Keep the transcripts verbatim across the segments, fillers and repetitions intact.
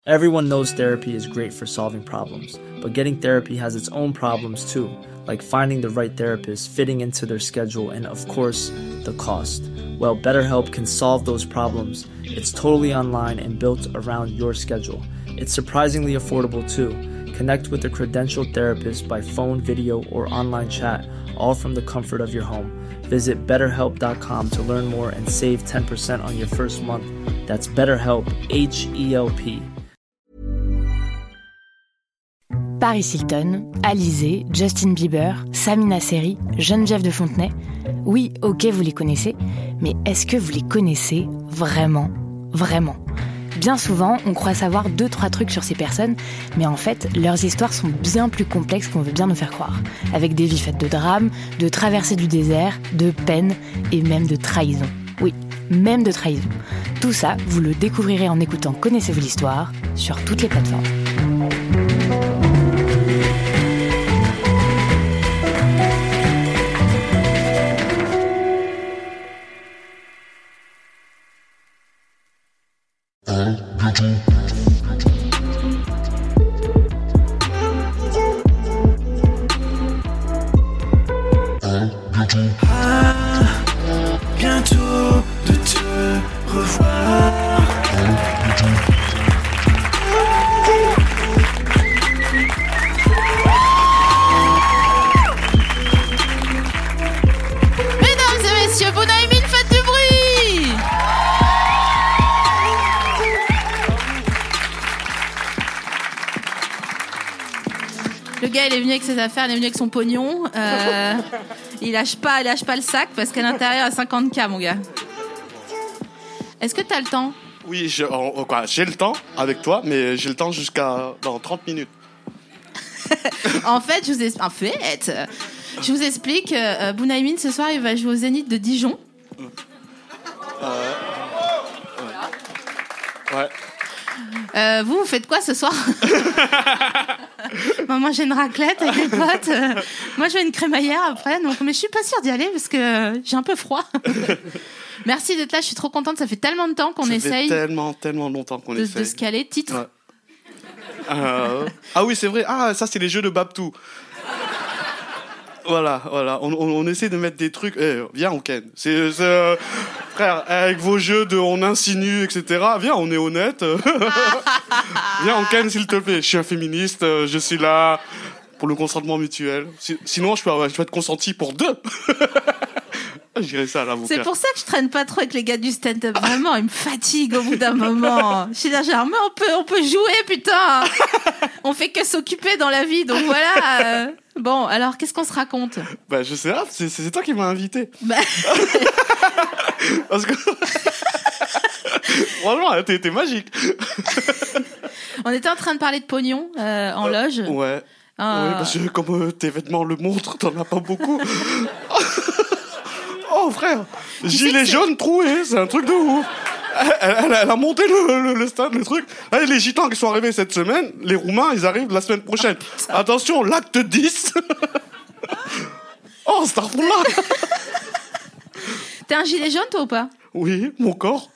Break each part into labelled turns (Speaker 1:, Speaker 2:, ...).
Speaker 1: Everyone knows therapy is great for solving problems, but getting therapy has its own problems too, like finding the right therapist, fitting into their schedule, and of course, the cost. Well, BetterHelp can solve those problems. It's totally online and built around your schedule. It's surprisingly affordable too. Connect with a credentialed therapist by phone, video, or online chat, all from the comfort of your home. Visit better help dot com to learn more and save ten percent on your first month. That's BetterHelp, H E L P.
Speaker 2: Paris Hilton, Alizé, Justin Bieber, Samina Seri, Geneviève de Fontenay. Oui, ok, vous les connaissez, mais est-ce que vous les connaissez vraiment, vraiment ? Bien souvent, on croit savoir deux, trois trucs sur ces personnes, mais en fait, leurs histoires sont bien plus complexes qu'on veut bien nous faire croire, avec des vies faites de drames, de traversées du désert, de peine et même de trahison. Oui, même de trahison. Tout ça, vous le découvrirez en écoutant Connaissez-vous l'histoire sur toutes les plateformes.
Speaker 3: Ah, bientôt de te revoir.
Speaker 4: Mesdames et messieurs, Bounaïmin, faites du bruit. Le gars, il est venu avec ses affaires, il est venu avec son pognon. Euh, il lâche pas, il lâche pas le sac parce qu'à l'intérieur, il y a cinquante mille, mon gars. Est-ce que t'as le temps ?
Speaker 5: Oui, je, en, quoi, j'ai le temps avec toi, mais j'ai le temps jusqu'à dans trente minutes.
Speaker 4: En fait, je vous explique. En fait, je vous explique. Euh, Bounaïmin, ce soir, il va jouer au Zénith de Dijon.
Speaker 5: Euh, ouais. ouais.
Speaker 4: Euh, vous, vous faites quoi ce soir ? Bon, moi, j'ai une raclette avec des potes. Euh, moi, je vais une crémaillère après. Donc, mais je suis pas sûre d'y aller parce que euh, j'ai un peu froid. Merci d'être là. Je suis trop contente. Ça fait tellement de temps qu'on
Speaker 5: ça
Speaker 4: essaye.
Speaker 5: Ça fait tellement, tellement longtemps qu'on
Speaker 4: de,
Speaker 5: essaye.
Speaker 4: De se caler. Titre.
Speaker 5: Ouais. Euh... Ah oui, c'est vrai. Ah, ça, c'est les jeux de Babtou. Voilà, voilà. On, on, on essaie de mettre des trucs. Eh, viens, on ken. C'est, c'est euh... frère, avec vos jeux de on insinue, et cetera. Viens, on est honnête. Viens, on ken, s'il te plaît. Je suis un féministe. Je suis là pour le consentement mutuel. Sinon, je peux, je peux être consenti pour deux. Je dirais ça à l'avocat.
Speaker 4: C'est pour ça que je traîne pas trop avec les gars du stand-up. Vraiment, ils me fatiguent au bout d'un moment. Je suis là, genre, mais on peut, on peut jouer, putain. On fait que s'occuper dans la vie, donc voilà. Bon, alors, qu'est-ce qu'on se raconte ?
Speaker 5: Bah, je sais pas, c'est, c'est toi qui m'as invité.
Speaker 4: Bah...
Speaker 5: Parce que... Franchement, t'es, t'es magique.
Speaker 4: On était en train de parler de pognon euh, en
Speaker 5: euh,
Speaker 4: loge.
Speaker 5: Ouais. Euh... Ouais, parce que comme euh, tes vêtements le montrent, t'en as pas beaucoup. Oh frère, tu gilet jaune troué, c'est un truc de ouf. Elle, elle, elle a monté le, le, le stade, le truc. Là, les gitans qui sont arrivés cette semaine, les Roumains, ils arrivent la semaine prochaine. Ah, attention, l'acte dix. Oh, starfullah.
Speaker 4: T'es un gilet jaune, toi, ou pas ?
Speaker 5: Oui, mon corps.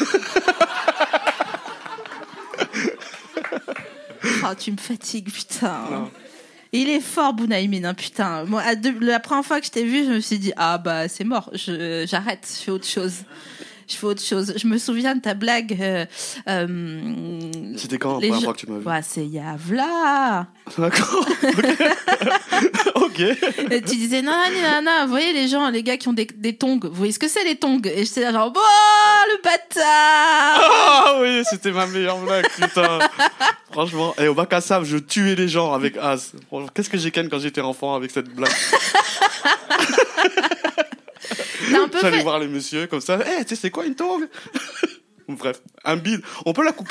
Speaker 4: Oh, tu me fatigues, putain. Non. Il est fort, Bounaïmin, hein, putain. Moi, de, la première fois que je t'ai vu, je me suis dit, ah bah c'est mort, je, j'arrête, je fais autre chose. Je fais autre chose. Je me souviens de ta blague. Euh, euh,
Speaker 5: C'était quand la première fois que tu m'as vu ?
Speaker 4: Ouais, c'est Yavla.
Speaker 5: D'accord. Ok.
Speaker 4: Et tu disais, non, non, non, non, vous voyez les gens, les gars qui ont des, des tongs, vous voyez ce que c'est les tongs ? Et j'étais là genre, oh, le bâtard.
Speaker 5: Ah oh, oui, c'était ma meilleure blague, putain. Franchement, et au bac à sable, je tuais les gens avec As. Qu'est-ce que j'ai ken quand j'étais enfant avec cette blague.
Speaker 4: T'as un peu
Speaker 5: J'allais
Speaker 4: fait...
Speaker 5: voir les messieurs comme ça. Eh, hey, tu sais, c'est quoi une tongue ? Bref, un bide. On peut la couper ?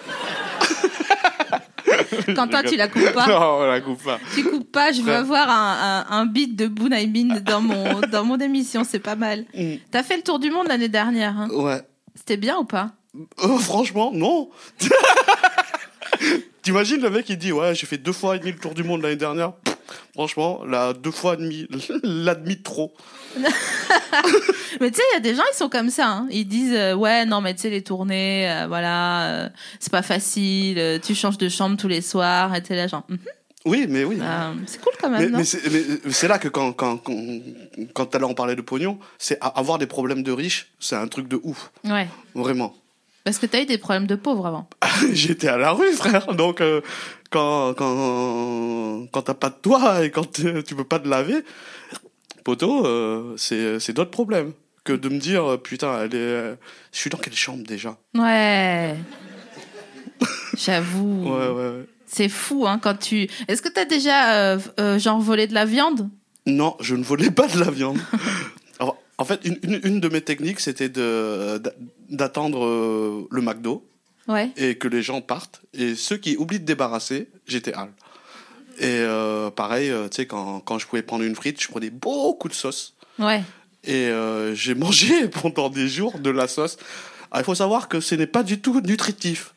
Speaker 4: Quentin, tu la coupes pas ?
Speaker 5: Non, on la coupe pas.
Speaker 4: Tu coupes pas, je veux Bref. avoir un, un, un beat de Bounaïmin dans mon, dans mon émission, c'est pas mal. Mm. T'as fait le tour du monde l'année dernière. Hein ?
Speaker 5: Ouais.
Speaker 4: C'était bien ou pas ?
Speaker 5: euh, Franchement, non. T'imagines le mec, il dit, ouais, j'ai fait deux fois et demi le tour du monde l'année dernière. Franchement, là, deux fois demi, la demi de trop.
Speaker 4: Mais tu sais, il y a des gens, ils sont comme ça. Hein. Ils disent, euh, ouais, non, mais tu sais, les tournées, euh, voilà, euh, c'est pas facile. euh, tu changes de chambre tous les soirs, et t'es là, genre. Mm-hmm.
Speaker 5: Oui, mais oui.
Speaker 4: Euh, c'est cool quand même,
Speaker 5: Mais,
Speaker 4: non
Speaker 5: mais, c'est, mais c'est là que quand, quand, quand, quand tout à l'heure on parlait de pognon, c'est avoir des problèmes de riches, c'est un truc de ouf.
Speaker 4: Ouais.
Speaker 5: Vraiment.
Speaker 4: Parce que t'as eu des problèmes de pauvres avant.
Speaker 5: J'étais à la rue, frère. Donc, euh, quand, quand, quand t'as pas de toit et quand tu, tu peux pas te laver, poto, euh, c'est, c'est d'autres problèmes que de me dire, putain, elle est, je suis dans quelle chambre déjà?
Speaker 4: Ouais. J'avoue.
Speaker 5: Ouais, ouais, ouais.
Speaker 4: C'est fou, hein, quand tu... Est-ce que t'as déjà, euh, euh, genre, volé de la viande?
Speaker 5: Non, je ne volais pas de la viande. Alors, en fait, une, une, une de mes techniques, c'était de, d'attendre euh, le McDo.
Speaker 4: Ouais.
Speaker 5: Et que les gens partent. Et ceux qui oublient de débarrasser, j'étais hal. Et euh, pareil, euh, tu sais, quand, quand je pouvais prendre une frite, je prenais beaucoup de sauce.
Speaker 4: Ouais.
Speaker 5: Et euh, j'ai mangé pendant des jours de la sauce. Alors, il faut savoir que ce n'est pas du tout nutritif.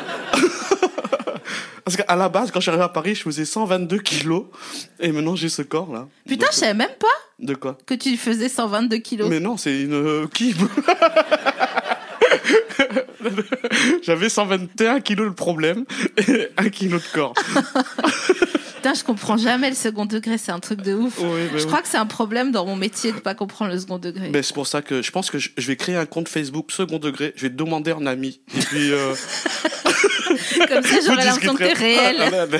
Speaker 5: Parce qu'à la base, quand je suis arrivé à Paris, je faisais cent vingt-deux kilos. Et maintenant, j'ai ce corps-là.
Speaker 4: Putain,
Speaker 5: Donc,
Speaker 4: je savais même pas
Speaker 5: de quoi?
Speaker 4: que tu faisais cent vingt-deux kilos.
Speaker 5: Mais non, c'est une euh, kib. J'avais cent vingt et un kilos de problème et un kilo de corps.
Speaker 4: Putain, je comprends jamais le second degré, c'est un truc de ouf.
Speaker 5: Oui,
Speaker 4: je
Speaker 5: oui.
Speaker 4: crois que c'est un problème dans mon métier de pas comprendre le second degré.
Speaker 5: Mais c'est pour ça que je pense que je, je vais créer un compte Facebook second degré. Je vais te demander un ami. Et puis. Euh...
Speaker 4: Comme ça, j'aurai l'impression que t'es réel.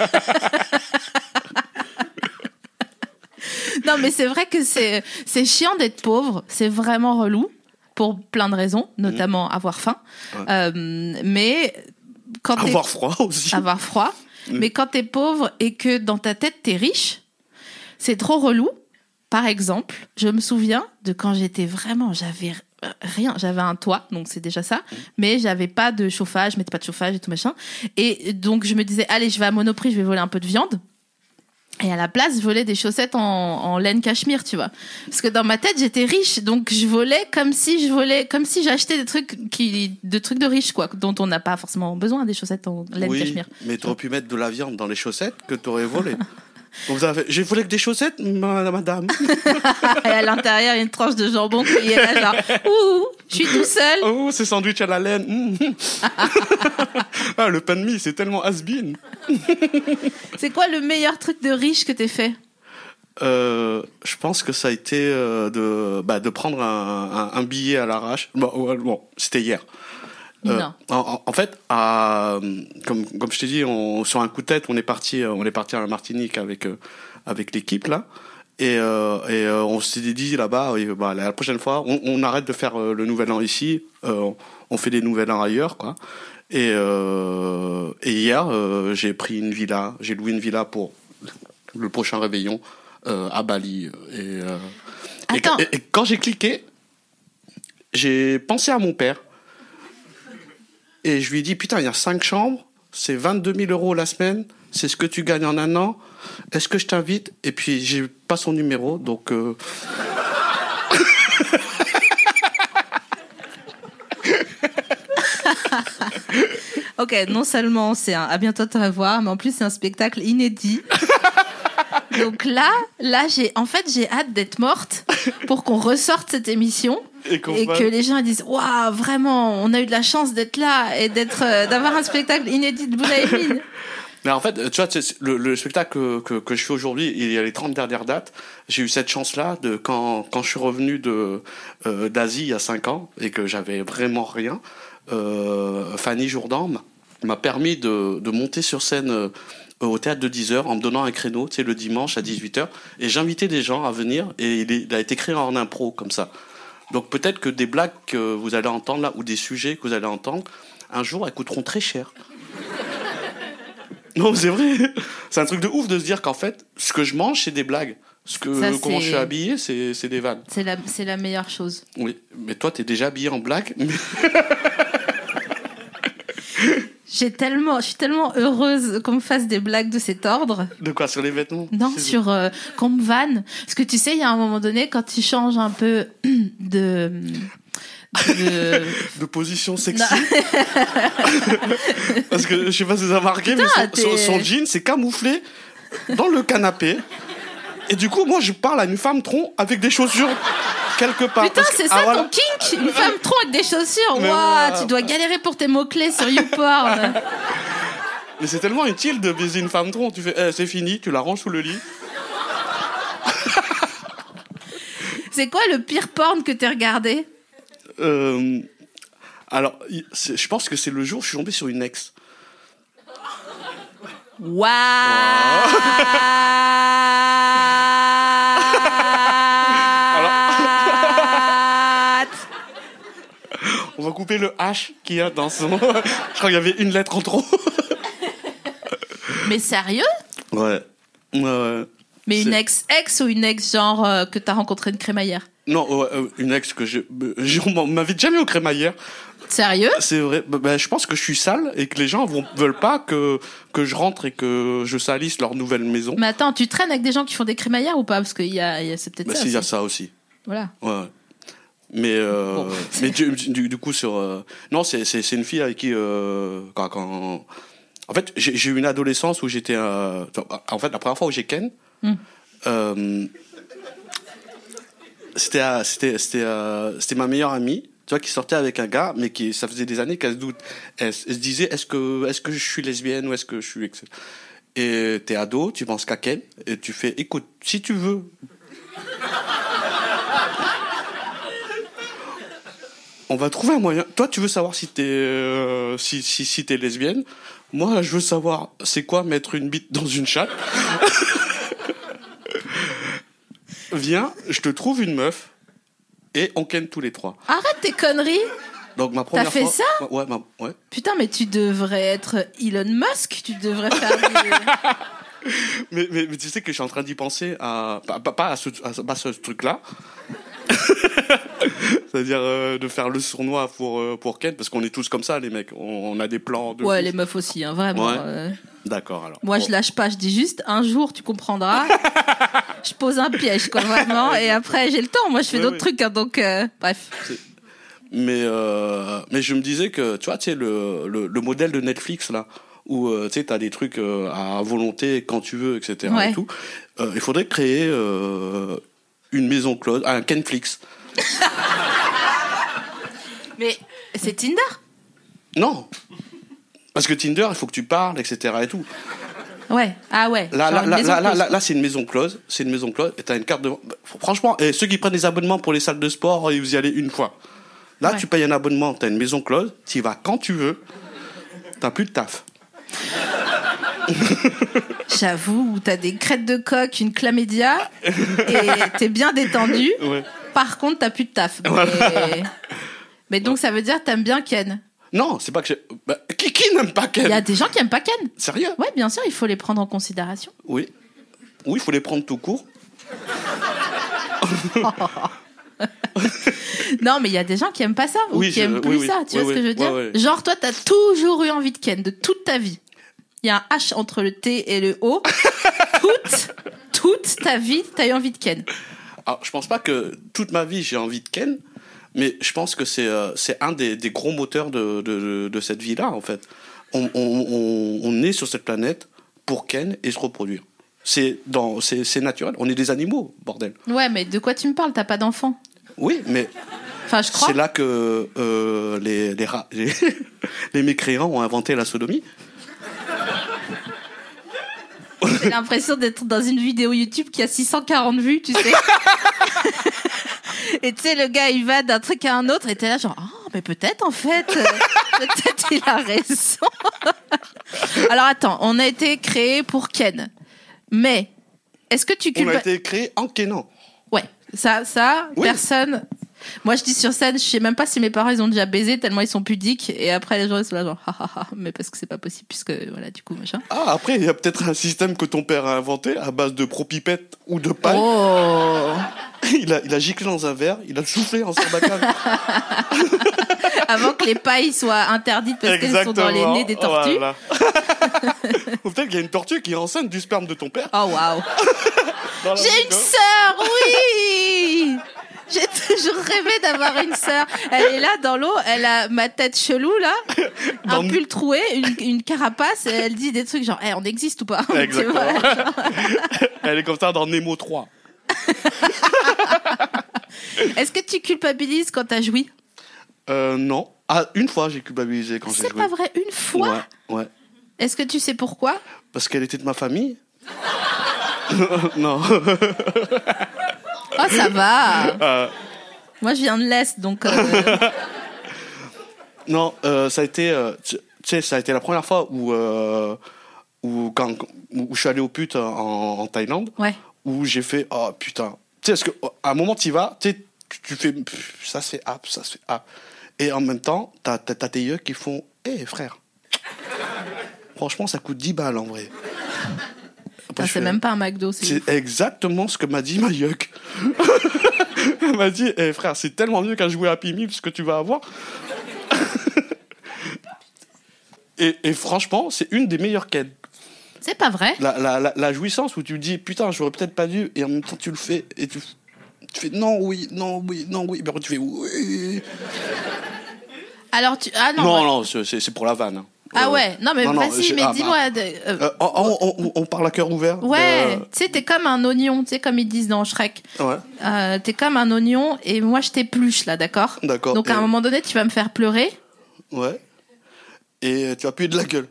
Speaker 4: Non, mais c'est vrai que c'est, c'est chiant d'être pauvre. C'est vraiment relou. Pour plein de raisons, notamment mmh. avoir faim. Ouais. Euh, mais quand
Speaker 5: avoir
Speaker 4: t'es...
Speaker 5: froid aussi.
Speaker 4: Avoir froid. Mmh. Mais quand t'es pauvre et que dans ta tête t'es riche, c'est trop relou. Par exemple, je me souviens de quand j'étais vraiment, j'avais rien, j'avais un toit, donc c'est déjà ça, mmh. mais j'avais pas de chauffage, je mettais pas de chauffage et tout machin. Et donc je me disais, allez, je vais à Monoprix, je vais voler un peu de viande. Et à la place, je volais des chaussettes en, en laine cachemire, tu vois. Parce que dans ma tête, j'étais riche, donc je volais comme si je volais, comme si j'achetais des trucs qui, de trucs de riches, quoi, dont on n'a pas forcément besoin, des chaussettes en laine
Speaker 5: oui,
Speaker 4: cachemire.
Speaker 5: Mais t'aurais pu mettre de la viande dans les chaussettes que t'aurais volé. Donc, vous avez... J'ai volé que des chaussettes, madame.
Speaker 4: Et à l'intérieur, il y a une tranche de jambon qui est là, genre, ouh, je suis tout seul.
Speaker 5: Oh, c'est sandwich à la laine. Mmh. Ah, le pain de mie, c'est tellement has-been.
Speaker 4: C'est quoi le meilleur truc de riche que t'aies fait?
Speaker 5: Euh, je pense que ça a été euh, de, bah, de prendre un, un, un billet à l'arrache. Bon, bon c'était hier. Euh,
Speaker 4: non.
Speaker 5: En, en fait, à, comme, comme je t'ai dit, on, sur un coup de tête, on est parti, on est parti à la Martinique avec, euh, avec l'équipe là. Et, euh, et euh, on s'est dit là-bas, et, bah, la prochaine fois, on, on arrête de faire euh, le nouvel an ici, euh, on fait des nouvel an ailleurs, quoi. Et, euh, et hier, euh, j'ai pris une villa, j'ai loué une villa pour le prochain réveillon euh, à Bali. Et, euh,
Speaker 4: Attends.
Speaker 5: Et, et, et quand j'ai cliqué, j'ai pensé à mon père. Et je lui ai dit, putain, il y a cinq chambres, c'est vingt-deux mille euros la semaine, c'est ce que tu gagnes en un an. Est-ce que je t'invite? Et puis, j'ai pas son numéro, donc... Euh...
Speaker 4: Ok, non seulement c'est un à bientôt te revoir, mais en plus c'est un spectacle inédit. Donc là, là j'ai, en fait, j'ai hâte d'être morte pour qu'on ressorte cette émission et, et que les gens disent waouh, vraiment, on a eu de la chance d'être là et d'être, euh, d'avoir un spectacle inédit de Bounaïmin.
Speaker 5: Mais en fait, tu vois, le, le spectacle que, que, que je fais aujourd'hui, il y a les trente dernières dates. J'ai eu cette chance-là de quand, quand je suis revenu de, euh, d'Asie il y a cinq ans et que j'avais vraiment rien. Euh, Fanny Jourdan m'a permis de, de monter sur scène euh, au théâtre de dix heures en me donnant un créneau, tu sais, le dimanche à dix-huit heures. Et j'invitais des gens à venir et il, est, il a été créé en impro comme ça. Donc peut-être que des blagues que vous allez entendre là ou des sujets que vous allez entendre, un jour, elles coûteront très cher. Non, c'est vrai. C'est un truc de ouf de se dire qu'en fait, ce que je mange, c'est des blagues. Ce que,
Speaker 4: ça,
Speaker 5: comment
Speaker 4: c'est...
Speaker 5: je suis habillé, c'est, c'est des vannes.
Speaker 4: C'est la, c'est la meilleure chose.
Speaker 5: Oui, mais toi, t'es déjà habillé en blague. Mais...
Speaker 4: J'ai tellement, je suis tellement heureuse qu'on me fasse des blagues de cet ordre.
Speaker 5: De quoi, sur les vêtements?
Speaker 4: Non,
Speaker 5: c'est
Speaker 4: sur euh, qu'on me vanne. Parce que tu sais, il y a un moment donné, quand tu changes un peu de... De...
Speaker 5: de position sexy. Parce que je sais pas si vous avez remarqué, Putain, mais son, son, son jean c'est camouflé dans le canapé. Et du coup, moi, je parle à une femme tronc avec des chaussures quelque part.
Speaker 4: Putain,
Speaker 5: Parce que-
Speaker 4: c'est ça
Speaker 5: ah, voilà.
Speaker 4: ton kink? Une femme tronc avec des chaussures.
Speaker 5: Mais
Speaker 4: Waouh,
Speaker 5: ouais.
Speaker 4: tu dois galérer pour tes mots-clés sur YouPorn.
Speaker 5: Mais c'est tellement utile de baiser une femme tronc. Tu fais, eh, c'est fini, tu la ranges sous le lit.
Speaker 4: C'est quoi le pire porn que t'aies regardé?
Speaker 5: Euh, alors, il- c'est- je pense que c'est le jour où je suis tombé sur une ex.
Speaker 4: Waouh.
Speaker 5: On va couper le H qu'il y a dans son... Je crois qu'il y avait une lettre en trop.
Speaker 4: Mais sérieux?
Speaker 5: Ouais. Ouais, ouais.
Speaker 4: Mais une
Speaker 5: C'est-
Speaker 4: ex-ex ou une ex genre euh, que t'as rencontré une crémaillère?
Speaker 5: Non, ouais, euh, une ex que je... je on m'invite jamais au crémaillère.
Speaker 4: Sérieux?
Speaker 5: C'est vrai. Bah, bah, je pense que je suis sale et que les gens vont, veulent pas que, que je rentre et que je salisse leur nouvelle maison.
Speaker 4: Mais attends, tu traînes avec des gens qui font des crémaillères ou pas? Parce que y a, y a, c'est peut-être
Speaker 5: Bah,
Speaker 4: ça.
Speaker 5: si, il y a
Speaker 4: aussi.
Speaker 5: ça aussi.
Speaker 4: Voilà.
Speaker 5: Ouais. ouais. Mais, euh,
Speaker 4: Bon.
Speaker 5: mais du, du, du coup, sur. Euh, non, c'est, c'est, c'est une fille avec qui. Euh, quand, quand... En fait, j'ai, j'ai eu une adolescence où j'étais. Euh, en fait, la première fois où j'ai ken,
Speaker 4: Mm.
Speaker 5: euh, c'était, à- c'était, c'était, euh, c'était ma meilleure amie. Tu vois, qui sortait avec un gars, mais qui, ça faisait des années qu'elle se doute. Elle, elle se disait, est-ce que, est-ce que je suis lesbienne ou est-ce que je suis. Et t'es ado, tu penses qu'à ken, et tu fais, écoute, si tu veux. On va trouver un moyen. Toi, tu veux savoir si t'es, euh, si, si, si t'es lesbienne. Moi, je veux savoir, c'est quoi mettre une bite dans une chatte. Viens, je te trouve une meuf et on ken tous les trois.
Speaker 4: Arrête tes conneries.
Speaker 5: Donc ma première
Speaker 4: fait
Speaker 5: fois.
Speaker 4: ça
Speaker 5: Ouais, ma- ouais.
Speaker 4: Putain, mais tu devrais être Elon Musk. Tu devrais faire des...
Speaker 5: Mais, mais, mais tu sais que je suis en train d'y penser à pas, pas, pas à ce, à, ce- pas ce truc-là. C'est-à-dire euh, de faire le sournois pour euh, pour ken parce qu'on est tous comme ça les mecs. On, on a des plans de.
Speaker 4: Ouais,
Speaker 5: ouf.
Speaker 4: les meufs aussi, hein, vraiment.
Speaker 5: Ouais.
Speaker 4: euh.
Speaker 5: D'accord alors.
Speaker 4: Moi,
Speaker 5: Bon.
Speaker 4: je lâche pas. Je dis juste, un jour, tu comprendras. Je pose un piège, quoi, vraiment. Et après, j'ai le temps. Moi, je fais
Speaker 5: Ouais,
Speaker 4: d'autres
Speaker 5: ouais.
Speaker 4: trucs, hein, donc euh, bref.
Speaker 5: Mais, euh, mais je me disais que, tu vois, tu sais, le, le, le modèle de Netflix, là, où, euh, tu sais, t'as des trucs euh, à volonté, quand tu veux, et cetera.
Speaker 4: Ouais.
Speaker 5: Et tout, euh, il faudrait créer euh, une maison close, un Kenflix.
Speaker 4: Mais c'est Tinder.
Speaker 5: Non. Parce que Tinder, il faut que tu parles, et cetera. Et tout.
Speaker 4: Ouais. Ah ouais.
Speaker 5: Là,
Speaker 4: Genre
Speaker 5: là,
Speaker 4: une
Speaker 5: là,
Speaker 4: maison
Speaker 5: là, là,
Speaker 4: close.
Speaker 5: là, là, c'est une maison close. C'est une maison close. Et t'as une carte de. Franchement, et ceux qui prennent des abonnements pour les salles de sport, ils vous y allez une fois. Là,
Speaker 4: Ouais.
Speaker 5: tu payes un abonnement, t'as une maison close, tu y vas quand tu veux, t'as plus de taf.
Speaker 4: J'avoue, où t'as des crêtes de coq, une chlamydia, et t'es bien détendu.
Speaker 5: Ouais.
Speaker 4: Par contre, t'as plus de taf. Mais, mais donc, ça veut dire que t'aimes bien Ken.
Speaker 5: Non, c'est pas que j'ai. Bah, qui, qui n'aime pas Ken?
Speaker 4: Il y a des gens qui aiment pas Ken.
Speaker 5: Sérieux?
Speaker 4: Ouais, bien sûr, il faut les prendre en considération.
Speaker 5: Oui. Oui, il faut les prendre tout court.
Speaker 4: Non, mais il y a des gens qui aiment pas ça, ou
Speaker 5: Oui,
Speaker 4: qui
Speaker 5: je-
Speaker 4: aiment
Speaker 5: oui,
Speaker 4: plus
Speaker 5: oui.
Speaker 4: ça. Tu
Speaker 5: Oui,
Speaker 4: vois ce que
Speaker 5: oui.
Speaker 4: je veux dire?
Speaker 5: Ouais, ouais.
Speaker 4: Genre, toi, t'as toujours eu envie de Ken, de toute ta vie. Il y a un H entre le T et le O. toute, toute ta vie, t'as eu envie de Ken.
Speaker 5: Alors, je pense pas que toute ma vie j'ai envie de Ken, mais je pense que c'est euh, c'est un des, des gros moteurs de, de, de, de cette vie-là, en fait. On, on, on, on est sur cette planète pour Ken et se reproduire. C'est dans, c'est, c'est naturel. On est des animaux, bordel.
Speaker 4: Ouais, mais de quoi tu me parles? T'as pas d'enfant.
Speaker 5: Oui, mais
Speaker 4: Enfin, je crois.
Speaker 5: c'est là que euh, les, les, rats- les, les mécréants ont inventé la sodomie.
Speaker 4: J'ai l'impression d'être dans une vidéo YouTube qui a six cent quarante vues, tu sais. Et tu sais, le gars, il va d'un truc à un autre, et t'es là genre, oh, mais peut-être, en fait, euh, peut-être il a raison. Alors attends, on a été créé pour Ken. Mais, est-ce que tu
Speaker 5: On a
Speaker 4: culpa-
Speaker 5: été créé en Kenan.
Speaker 4: Ouais, ça, ça,
Speaker 5: Oui.
Speaker 4: personne. Moi, je dis sur scène, je sais même pas si mes parents ils ont déjà baisé tellement ils sont pudiques. Et après, les gens ils sont là genre, ah, ah, ah, mais parce que c'est pas possible puisque voilà, du coup machin.
Speaker 5: Ah, après, il y a peut-être un système que ton père a inventé à base de propipette ou de paille.
Speaker 4: Oh.
Speaker 5: Il, a, il a giclé dans un verre, il a soufflé en sarbacane.
Speaker 4: Avant que les pailles soient interdites parce qu'elles sont dans les nez des tortues.
Speaker 5: Voilà. Ou peut-être qu'il y a une tortue qui est enceinte du sperme de ton père.
Speaker 4: Oh waouh.
Speaker 5: Dans la
Speaker 4: J'ai une
Speaker 5: bouche,
Speaker 4: sœur, oui. J'ai toujours rêvé d'avoir une sœur. Elle est là dans l'eau, elle a ma tête chelou là,
Speaker 5: Dans
Speaker 4: un
Speaker 5: le-
Speaker 4: pull troué, une, une carapace, et elle dit des trucs genre, hey, on existe ou pas? Tu
Speaker 5: Exactement.
Speaker 4: vois, genre.
Speaker 5: Elle est comme ça dans Nemo trois.
Speaker 4: Est-ce que tu culpabilises quand t'as joui?
Speaker 5: Euh, non. Ah, une fois, j'ai culpabilisé quand j'ai
Speaker 4: C'est
Speaker 5: joué.
Speaker 4: pas vrai, une fois?
Speaker 5: Ouais, ouais.
Speaker 4: Est-ce que tu sais pourquoi?
Speaker 5: Parce qu'elle était de ma famille. Non.
Speaker 4: Oh, ça va.
Speaker 5: Euh,
Speaker 4: Moi, je viens de l'Est, donc... euh,
Speaker 5: non, euh, ça a été, euh, tu tu sais, ça a été la première fois où, euh, où, quand, où je suis allé au pute en, en Thaïlande,
Speaker 4: Ouais.
Speaker 5: où j'ai fait, oh putain. Tu sais, parce qu'à un moment, tu y vas, tu sais, tu tu fais, pff, ça se fait hap, ça se fait hap. Et en même temps, t'as, t'as, t'as tes yeux qui font, hé frère, franchement, ça coûte dix balles en vrai. Après,
Speaker 4: Ah,
Speaker 5: je
Speaker 4: c'est
Speaker 5: fais,
Speaker 4: même pas un McDo, c'est...
Speaker 5: C'est exactement ce que m'a dit ma yuck. Elle m'a dit, eh frère, c'est tellement mieux qu'à jouer à Happy Meal, ce que tu vas avoir. et, et franchement, c'est une des meilleures quêtes.
Speaker 4: C'est pas vrai.
Speaker 5: La, la, la, la jouissance où tu te dis, putain, j'aurais peut-être pas dû, et en même temps tu le fais, et tu, tu fais non, oui, non, oui, non, oui, mais après tu fais oui.
Speaker 4: Alors, tu... Ah non,
Speaker 5: Non,
Speaker 4: ouais.
Speaker 5: non, c'est, c'est c'est pour la vanne. hein.
Speaker 4: Ah
Speaker 5: Euh,
Speaker 4: ouais, non mais
Speaker 5: non, non,
Speaker 4: vas-y,
Speaker 5: j'ai-
Speaker 4: mais
Speaker 5: ah,
Speaker 4: dis-moi... de- euh,
Speaker 5: euh, on, on, on, on parle à cœur ouvert.
Speaker 4: Ouais,
Speaker 5: de-
Speaker 4: tu sais, t'es comme un oignon, tu sais, comme ils disent dans Shrek.
Speaker 5: Ouais,
Speaker 4: Euh, t'es comme un oignon et moi je t'épluche là, d'accord?
Speaker 5: d'accord.
Speaker 4: Donc à
Speaker 5: Et-
Speaker 4: un moment donné, tu vas me faire pleurer.
Speaker 5: Ouais. Et tu vas puer de la gueule.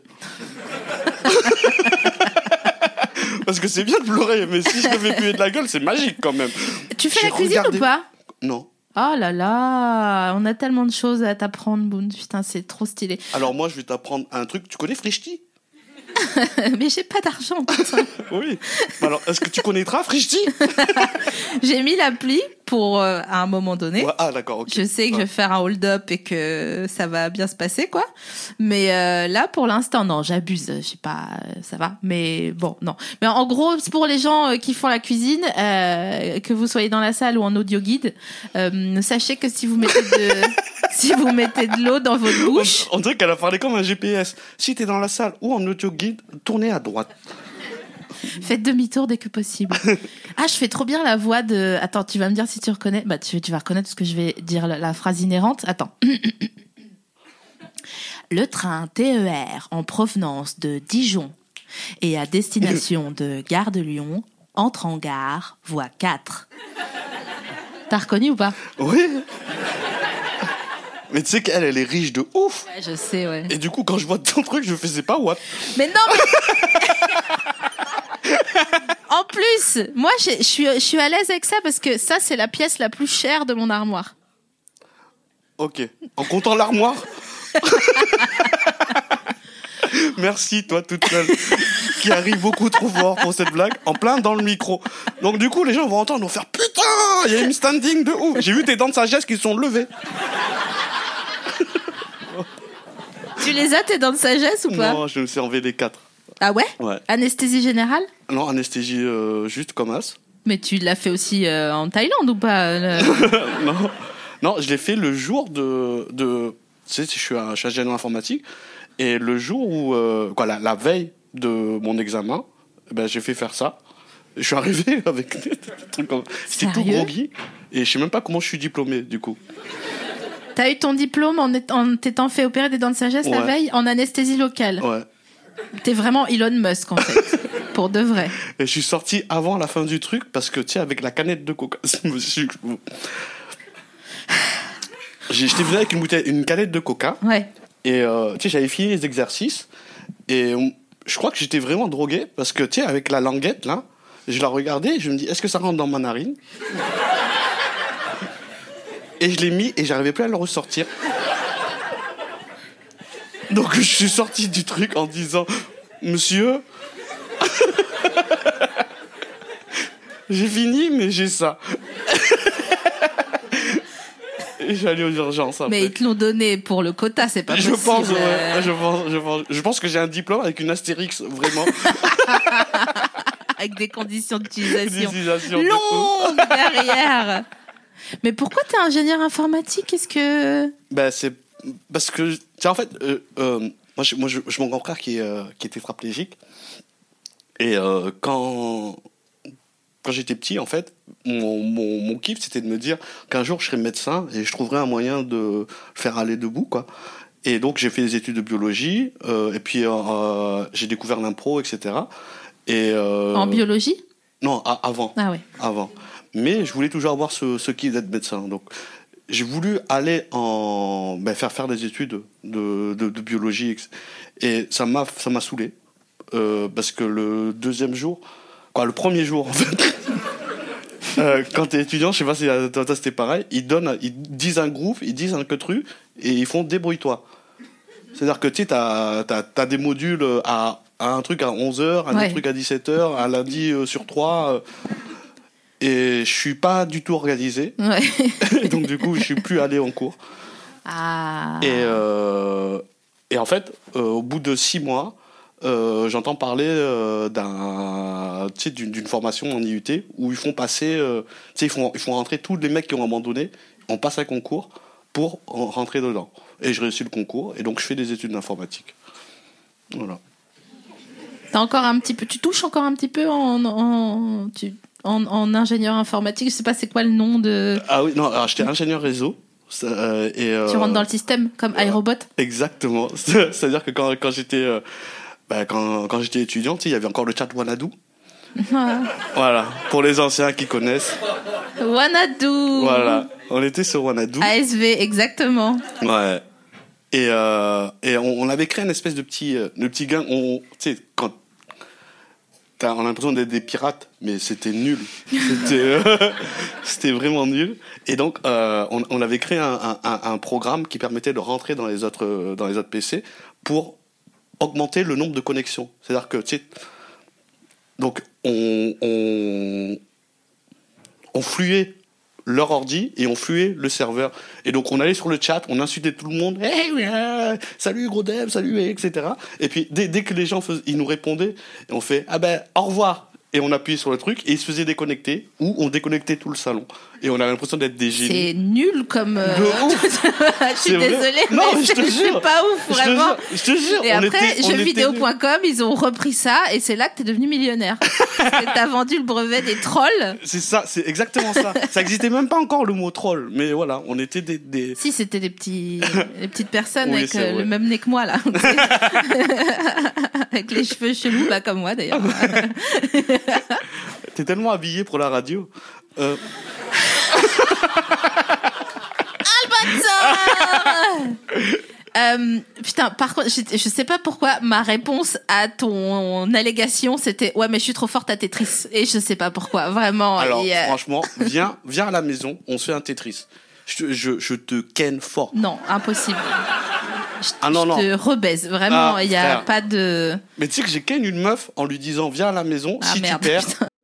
Speaker 5: Parce que c'est bien de pleurer, mais si je me fais puer de la gueule, c'est magique quand même.
Speaker 4: Tu fais
Speaker 5: J'ai
Speaker 4: la cuisine
Speaker 5: regardé-
Speaker 4: ou pas?
Speaker 5: Non.
Speaker 4: Oh là là, on a tellement de choses à t'apprendre, Boone. Putain, c'est trop stylé.
Speaker 5: Alors moi, je vais t'apprendre un truc. Tu connais Frishti?
Speaker 4: Mais j'ai pas d'argent, putain.
Speaker 5: Oui. Alors, est-ce que tu connaîtras Frishti?
Speaker 4: J'ai mis l'appli pour euh, à un moment donné.
Speaker 5: Ouais, ah, d'accord, ok.
Speaker 4: Je sais que je
Speaker 5: Ouais.
Speaker 4: vais faire un hold-up et que ça va bien se passer, quoi. Mais euh, là, pour l'instant, non, j'abuse. Je sais pas, euh, ça va. Mais bon, non. Mais en gros, c'est pour les gens euh, qui font la cuisine, euh, que vous soyez dans la salle ou en audio guide, euh, sachez que si vous mettez de, si vous mettez de l'eau dans votre bouche,
Speaker 5: On, on dirait qu'elle a parlé comme un G P S. Si t'es dans la salle ou en audio guide, tournez à droite.
Speaker 4: faites demi-tour dès que possible. Ah, je fais trop bien la voix de... Attends, tu vas me dire si tu reconnais. Bah, tu, tu vas reconnaître ce que je vais dire, la, la phrase inhérente. Attends. Le train T E R en provenance de Dijon et à destination de Gare de Lyon entre en gare, voie quatre. T'as reconnu ou pas?
Speaker 5: Oui. Mais tu sais qu'elle, elle est riche de ouf.
Speaker 4: Ouais, je sais, ouais.
Speaker 5: Et du coup, quand je vois ton truc, je faisais pas what.
Speaker 4: Mais non, mais... En plus, moi, j'ai- je suis, je suis à l'aise avec ça parce que ça, c'est la pièce la plus chère de mon armoire.
Speaker 5: Ok. En comptant l'armoire. Merci, toi, toute seule, qui arrive beaucoup trop fort pour cette blague, en plein dans le micro. Donc, du coup, les gens vont entendre, vont faire putain, il y a une standing de ouf. J'ai vu tes dents de sagesse qui se sont levées.
Speaker 4: Tu les as, tes dents de sagesse ou pas?
Speaker 5: Non, je me suis enlevé les quatre.
Speaker 4: Ah ouais?
Speaker 5: Ouais.
Speaker 4: Anesthésie générale?
Speaker 5: Non, anesthésie euh, juste comme as.
Speaker 4: Mais tu l'as fait aussi euh, en Thaïlande ou pas? euh,
Speaker 5: non, non, je l'ai fait le jour de, de tu sais, je suis un je suis ingénieur informatique et le jour où, euh, quoi, la, la veille de mon examen, ben j'ai fait faire ça. Je suis arrivé avec des trucs comme, j'étais tout
Speaker 4: Sérieux?
Speaker 5: groggy et je sais même pas comment je suis diplômé du coup.
Speaker 4: T'as eu ton diplôme en, est- en t'étant fait opérer des dents de sagesse la
Speaker 5: Ouais.
Speaker 4: veille en anesthésie locale.
Speaker 5: Ouais.
Speaker 4: T'es vraiment Elon Musk en fait, pour de vrai.
Speaker 5: Et je suis sorti avant la fin du truc parce que tu sais avec la canette de coca. je me suis- J'ai- J'étais venu avec une bouteille, une canette de coca.
Speaker 4: Ouais.
Speaker 5: Et euh, tu sais, j'avais fini les exercices et on- je crois que j'étais vraiment drogué parce que tu sais, avec la languette là, je la regardais et je me dis, est-ce que ça rentre dans ma narine? Et je l'ai mis et j'arrivais plus à le ressortir. Donc je suis sorti du truc en disant, monsieur, j'ai fini mais j'ai ça. Et j'allais aux urgences après.
Speaker 4: Mais ils te l'ont donné pour le quota, c'est pas
Speaker 5: Je
Speaker 4: possible.
Speaker 5: pense, ouais,
Speaker 4: euh,
Speaker 5: je pense, je pense, je pense que j'ai un diplôme avec une astérix vraiment.
Speaker 4: Avec des conditions d'utilisation
Speaker 5: D'utilisation de
Speaker 4: longues derrière. Mais pourquoi t'es ingénieur informatique? Est-ce que...
Speaker 5: Ben c'est parce que, tu sais, en fait, euh, euh, moi, je, moi, je, j'ai mon grand frère qui est, euh, qui est tétraplégique et euh, quand, tu quand j'étais petit, en fait, mon, mon, mon kiff, c'était de me dire qu'un jour, je serais médecin et je trouverais un moyen de faire aller debout, quoi. Et donc, j'ai fait des études de biologie, euh, et puis euh, j'ai découvert l'impro, et cetera. Et, euh,
Speaker 4: En biologie ?
Speaker 5: Non, a- avant.
Speaker 4: Ah oui.
Speaker 5: Avant. Mais je voulais toujours avoir ce, ce kiff d'être médecin. Donc, j'ai voulu aller en ben, faire faire des études de, de, de biologie, et ça m'a ça m'a saoulé, euh, parce que le deuxième jour, quoi, le premier jour en fait, euh, quand t'es étudiant, je sais pas si toi c'était pareil, ils donnent, ils disent un groupe, ils disent un que truc et ils font débrouille-toi. C'est-à-dire que tu sais, t'as, t'as, t'as des modules à, à un truc à onze heures, un
Speaker 4: Ouais.
Speaker 5: autre truc à dix-sept heures, un lundi euh, sur trois. Euh, et je suis pas du tout organisé.
Speaker 4: Ouais.
Speaker 5: Et donc, du coup, je suis plus allé en cours.
Speaker 4: Ah.
Speaker 5: Et, euh, et en fait, euh, au bout de six mois, euh, j'entends parler euh, d'un, tu sais, d'une, d'une formation en I U T où ils font passer, euh, tu sais, ils font, ils font rentrer tous les mecs qui ont abandonné, on passe un concours pour en- rentrer dedans. Et je réussis le concours, et donc je fais des études d'informatique. Voilà.
Speaker 4: T'as encore un petit peu, tu touches encore un petit peu en, en, tu, en, en ingénieur informatique. Je sais pas c'est quoi le nom de.
Speaker 5: Ah oui, non, alors j'étais ingénieur réseau. Ça, euh, et, euh,
Speaker 4: Tu rentres dans le système comme iRobot.
Speaker 5: Exactement. C'est-à-dire que quand, quand j'étais, euh, bah, quand, quand j'étais étudiant, tu sais, il y avait encore le chat Wanadu. Voilà, pour les anciens qui connaissent.
Speaker 4: Wanadu.
Speaker 5: Voilà, on était sur Wanadu.
Speaker 4: A S V, exactement.
Speaker 5: Ouais. Et, euh, et on, on avait créé une espèce de petit, euh, de petit gang. On, tu sais, quand t'as, on a l'impression d'être des pirates, mais c'était nul. C'était, euh, c'était vraiment nul. Et donc, euh, on, on avait créé un, un, un programme qui permettait de rentrer dans les autres, dans les autres P C pour augmenter le nombre de connexions. C'est-à-dire que, tu sais, donc on, on, on fluait leur ordi et on fluait le serveur. Et donc on allait sur le chat, on insultait tout le monde. Hey, euh, salut gros dev, salut, et cetera. Et puis dès, dès que les gens faisaient, ils nous répondaient, et on fait ah ben au revoir. Et on appuyait sur le truc et ils se faisaient déconnecter ou on déconnectait tout le salon. Et on a l'impression d'être des génies.
Speaker 4: C'est nul comme. euh,
Speaker 5: De ouf.
Speaker 4: Je suis
Speaker 5: C'est vrai.
Speaker 4: désolée,
Speaker 5: Non,
Speaker 4: mais
Speaker 5: je te
Speaker 4: c'est,
Speaker 5: jure.
Speaker 4: c'est pas ouf,
Speaker 5: Je te
Speaker 4: vraiment.
Speaker 5: jure, je te jure,
Speaker 4: Et
Speaker 5: on
Speaker 4: après,
Speaker 5: était- on était
Speaker 4: jeuxvideo
Speaker 5: nuls.
Speaker 4: point com, ils ont repris ça et c'est là que t'es devenu millionnaire. Parce que t'as vendu le brevet des trolls.
Speaker 5: C'est ça, c'est exactement ça. Ça existait même pas encore le mot troll, mais voilà, on était des, des...
Speaker 4: Si, c'était des, petits, des petites personnes
Speaker 5: Oui,
Speaker 4: avec
Speaker 5: c'est
Speaker 4: euh,
Speaker 5: vrai.
Speaker 4: le même nez que moi, là. Avec les cheveux chelous, bah, comme moi d'ailleurs.
Speaker 5: T'es tellement habillé pour la radio. Euh,
Speaker 4: Euh, putain, par contre, je, je sais pas pourquoi ma réponse à ton allégation c'était ouais, mais je suis trop forte à Tetris. Et je sais pas pourquoi, vraiment.
Speaker 5: alors,
Speaker 4: et, euh,
Speaker 5: franchement, viens, viens à la maison, on se fait un Tetris. Je, te- je, je te ken fort.
Speaker 4: Non, impossible. Je,
Speaker 5: Ah non,
Speaker 4: je
Speaker 5: non.
Speaker 4: te rebaise, vraiment,
Speaker 5: Ah,
Speaker 4: il y a
Speaker 5: frère.
Speaker 4: pas de.
Speaker 5: Mais tu sais que j'ai ken une meuf en lui disant viens à la maison,
Speaker 4: Ah
Speaker 5: si
Speaker 4: merde,
Speaker 5: tu perds.
Speaker 4: putain.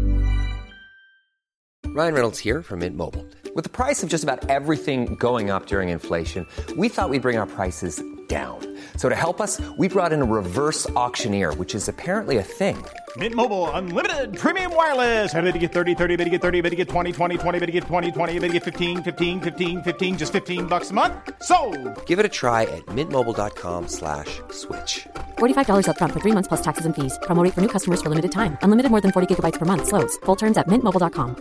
Speaker 6: Ryan Reynolds here from Mint Mobile. With the price of just about everything going up during inflation, we thought we'd bring our prices down. So to help us, we brought in a reverse auctioneer, which is apparently a thing.
Speaker 7: Mint Mobile Unlimited Premium Wireless. How to get thirty, thirty, bit to get thirty, bit to get twenty, twenty, twenty, bit to get twenty, twenty, bit to get fifteen, fifteen, fifteen, fifteen, just fifteen bucks a month? Sold!
Speaker 6: Give it a try at mintmobile.com slash switch.
Speaker 8: forty-five dollars up front for three months plus taxes and fees. Promo rate for new customers for limited time. Unlimited more than forty gigabytes per month. Slows full terms at mint mobile dot com.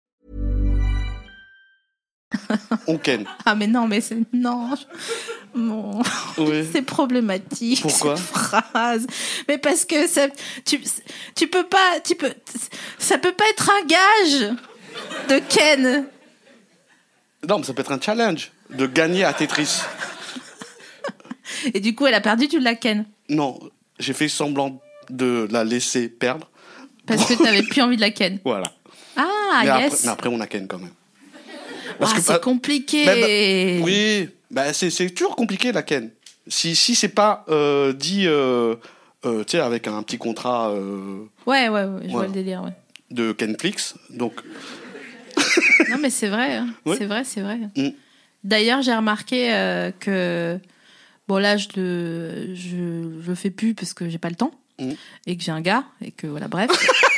Speaker 5: On ken.
Speaker 4: Ah, mais non, mais c'est. Non. je- Non.
Speaker 5: Oui.
Speaker 4: C'est problématique.
Speaker 5: Pourquoi
Speaker 4: cette phrase. Mais parce que ça, tu, tu peux pas. Tu peux, ça peut pas être un gage de Ken.
Speaker 5: Non, mais ça peut être un challenge de gagner à Tetris.
Speaker 4: Et du coup, elle a perdu, tu l'as Ken.
Speaker 5: Non, j'ai fait semblant de la laisser perdre.
Speaker 4: Parce que t'avais plus envie de la Ken.
Speaker 5: Voilà.
Speaker 4: Ah,
Speaker 5: mais,
Speaker 4: yes.
Speaker 5: après, mais après, on a ken quand même.
Speaker 4: Ah,
Speaker 5: que,
Speaker 4: c'est
Speaker 5: bah,
Speaker 4: compliqué.
Speaker 5: bah, bah, oui, bah, c'est, c'est toujours compliqué la ken. Si, si c'est pas euh, dit euh, euh, tu sais, avec un petit contrat euh,
Speaker 4: Ouais, ouais, ouais, je vois
Speaker 5: Voilà.
Speaker 4: le délire, ouais.
Speaker 5: de Kenflix, donc
Speaker 4: Non, mais c'est vrai, hein.
Speaker 5: Oui.
Speaker 4: c'est vrai, c'est vrai.
Speaker 5: Mm.
Speaker 4: D'ailleurs, j'ai remarqué euh, que bon là, je le, je, je le fais plus parce que j'ai pas le temps
Speaker 5: Mm.
Speaker 4: et que j'ai un gars et que voilà, bref.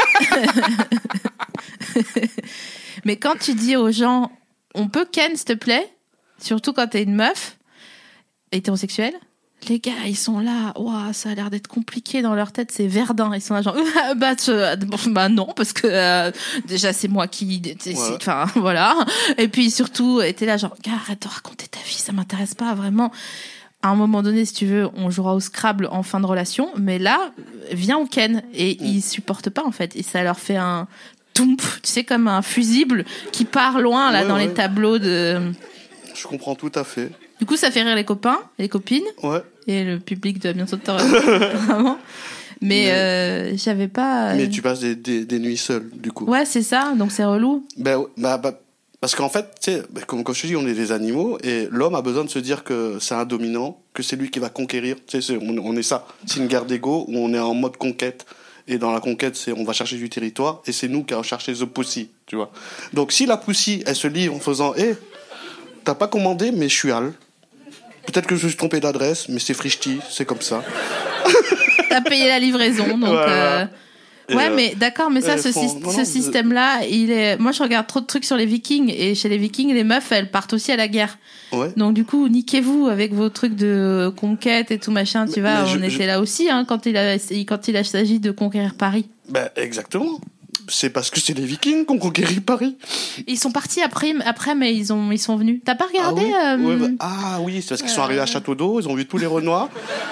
Speaker 4: Mais quand tu dis aux gens, on peut ken, s'il te plaît, surtout quand t'es une meuf hétérosexuelle, Les gars, ils sont là, ouah, ça a l'air d'être compliqué dans leur tête, c'est Verdun. Ils sont là genre, bah, tu- bah non, parce que euh, déjà c'est moi qui, c'est-
Speaker 5: Ouais.
Speaker 4: enfin voilà. Et puis surtout, t'es là genre, gars, arrête de raconter ta vie, ça m'intéresse pas vraiment. À un moment donné, si tu veux, on jouera au Scrabble en fin de relation, mais là, viens au Ken. Et ils supportent pas en fait, et ça leur fait un toump, tu sais, comme un fusible qui part loin là
Speaker 5: Ouais,
Speaker 4: dans
Speaker 5: ouais.
Speaker 4: les tableaux de.
Speaker 5: Je comprends tout à fait.
Speaker 4: Du coup, ça fait rire les copains, les copines.
Speaker 5: Ouais.
Speaker 4: Et le public doit bientôt te regarder, vraiment. Mais,
Speaker 5: Mais-
Speaker 4: euh, j'avais pas.
Speaker 5: Mais tu passes des, des, des nuits seul, du coup.
Speaker 4: Ouais, c'est ça, donc c'est relou.
Speaker 5: Ben, ouais, bah, bah, parce qu'en fait, tu sais, ben, comme, comme je te dis, on est des animaux et l'homme a besoin de se dire que c'est un dominant, que c'est lui qui va conquérir. Tu sais, c'est- on, on est ça. C'est une guerre d'ego où on est en mode conquête. Et dans la conquête, c'est on va chercher du territoire et c'est nous qui allons chercher the pussy, tu vois. Donc si la pussy, elle se livre en faisant, hé, t'as pas commandé, mais je suis Al. Peut-être que je me suis trompé d'adresse, mais c'est Frichti, c'est comme ça.
Speaker 4: T'as payé la livraison, donc.
Speaker 5: Voilà.
Speaker 4: euh,
Speaker 5: Et,
Speaker 4: Ouais,
Speaker 5: euh,
Speaker 4: mais d'accord, mais ça,
Speaker 5: et
Speaker 4: ce,
Speaker 5: fran-
Speaker 4: syst-
Speaker 5: non,
Speaker 4: ce
Speaker 5: non,
Speaker 4: système-là, il est. Moi, je regarde trop de trucs sur les Vikings, et chez les Vikings, les meufs, elles partent aussi à la guerre.
Speaker 5: Ouais.
Speaker 4: Donc, du coup, niquez-vous avec vos trucs de conquête et tout machin, tu
Speaker 5: Mais-
Speaker 4: vois.
Speaker 5: mais je-
Speaker 4: on était
Speaker 5: je-
Speaker 4: là aussi, hein, quand il a, quand il a s'agit de conquérir Paris.
Speaker 5: Ben, exactement. C'est parce que c'est les Vikings qui ont conquéri Paris.
Speaker 4: Ils sont partis après, après, mais ils ont, ils sont venus. T'as pas regardé
Speaker 5: ah, oui
Speaker 4: euh,
Speaker 5: Ouais, bah, ah oui, c'est parce qu'ils sont arrivés à Château d'Eau, ils ont vu tous les Renois.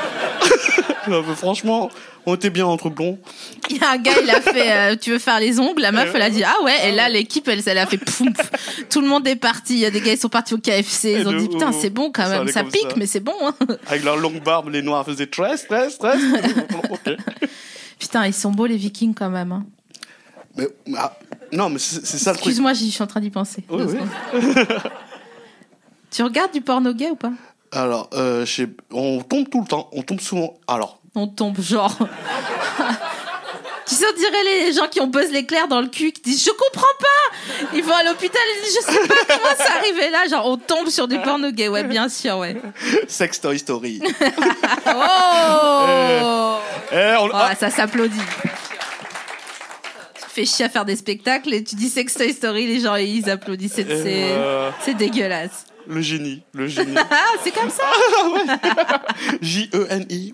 Speaker 5: Non, mais franchement, on était bien entre blonds.
Speaker 4: Il y a un gars, il a fait, euh, tu veux faire les ongles? La meuf, elle a dit, ah ouais. Et là, l'équipe, elle, elle a fait poum. Tout le monde est parti. Il y a des gars, ils sont partis au K F C. Ils ont
Speaker 5: Et
Speaker 4: dit,
Speaker 5: de
Speaker 4: putain,
Speaker 5: ouf.
Speaker 4: c'est bon quand
Speaker 5: Ça
Speaker 4: même.
Speaker 5: allait
Speaker 4: Ça
Speaker 5: comme
Speaker 4: pique,
Speaker 5: ça.
Speaker 4: mais c'est bon, hein.
Speaker 5: Avec leur longue barbe, les Noirs faisaient tresse, tresse, tresse. Ok.
Speaker 4: Putain, ils sont beaux, les Vikings, quand même, hein.
Speaker 5: Mais, ah, non, mais c'est c'est ça le truc.
Speaker 4: Excuse-moi, j'y suis en train d'y penser.
Speaker 5: Oui,
Speaker 4: Deux
Speaker 5: oui.
Speaker 4: secondes. Tu regardes du porno gay ou pas?
Speaker 5: Alors, euh, je sais- on tombe tout le temps, on tombe souvent. Alors,
Speaker 4: On tombe, genre. Tu sais, on dirait les gens qui ont Buzz l'éclair dans le cul, qui disent, je comprends pas! Ils vont à l'hôpital et disent, je sais pas comment c'est arrivé là. Genre, on tombe sur du porno gay. Ouais, bien sûr, ouais.
Speaker 5: Sex Toy Story.
Speaker 4: Oh!
Speaker 5: Eh, on-
Speaker 4: Oh,
Speaker 5: ah,
Speaker 4: ça s'applaudit. Tu fais chier à faire des spectacles et tu dis Sex Toy Story, les gens ils applaudissent. C'est,
Speaker 5: Et
Speaker 4: c'est,
Speaker 5: voilà.
Speaker 4: c'est dégueulasse.
Speaker 5: le génie, le génie.
Speaker 4: Ah, c'est comme ça?
Speaker 5: J E N I.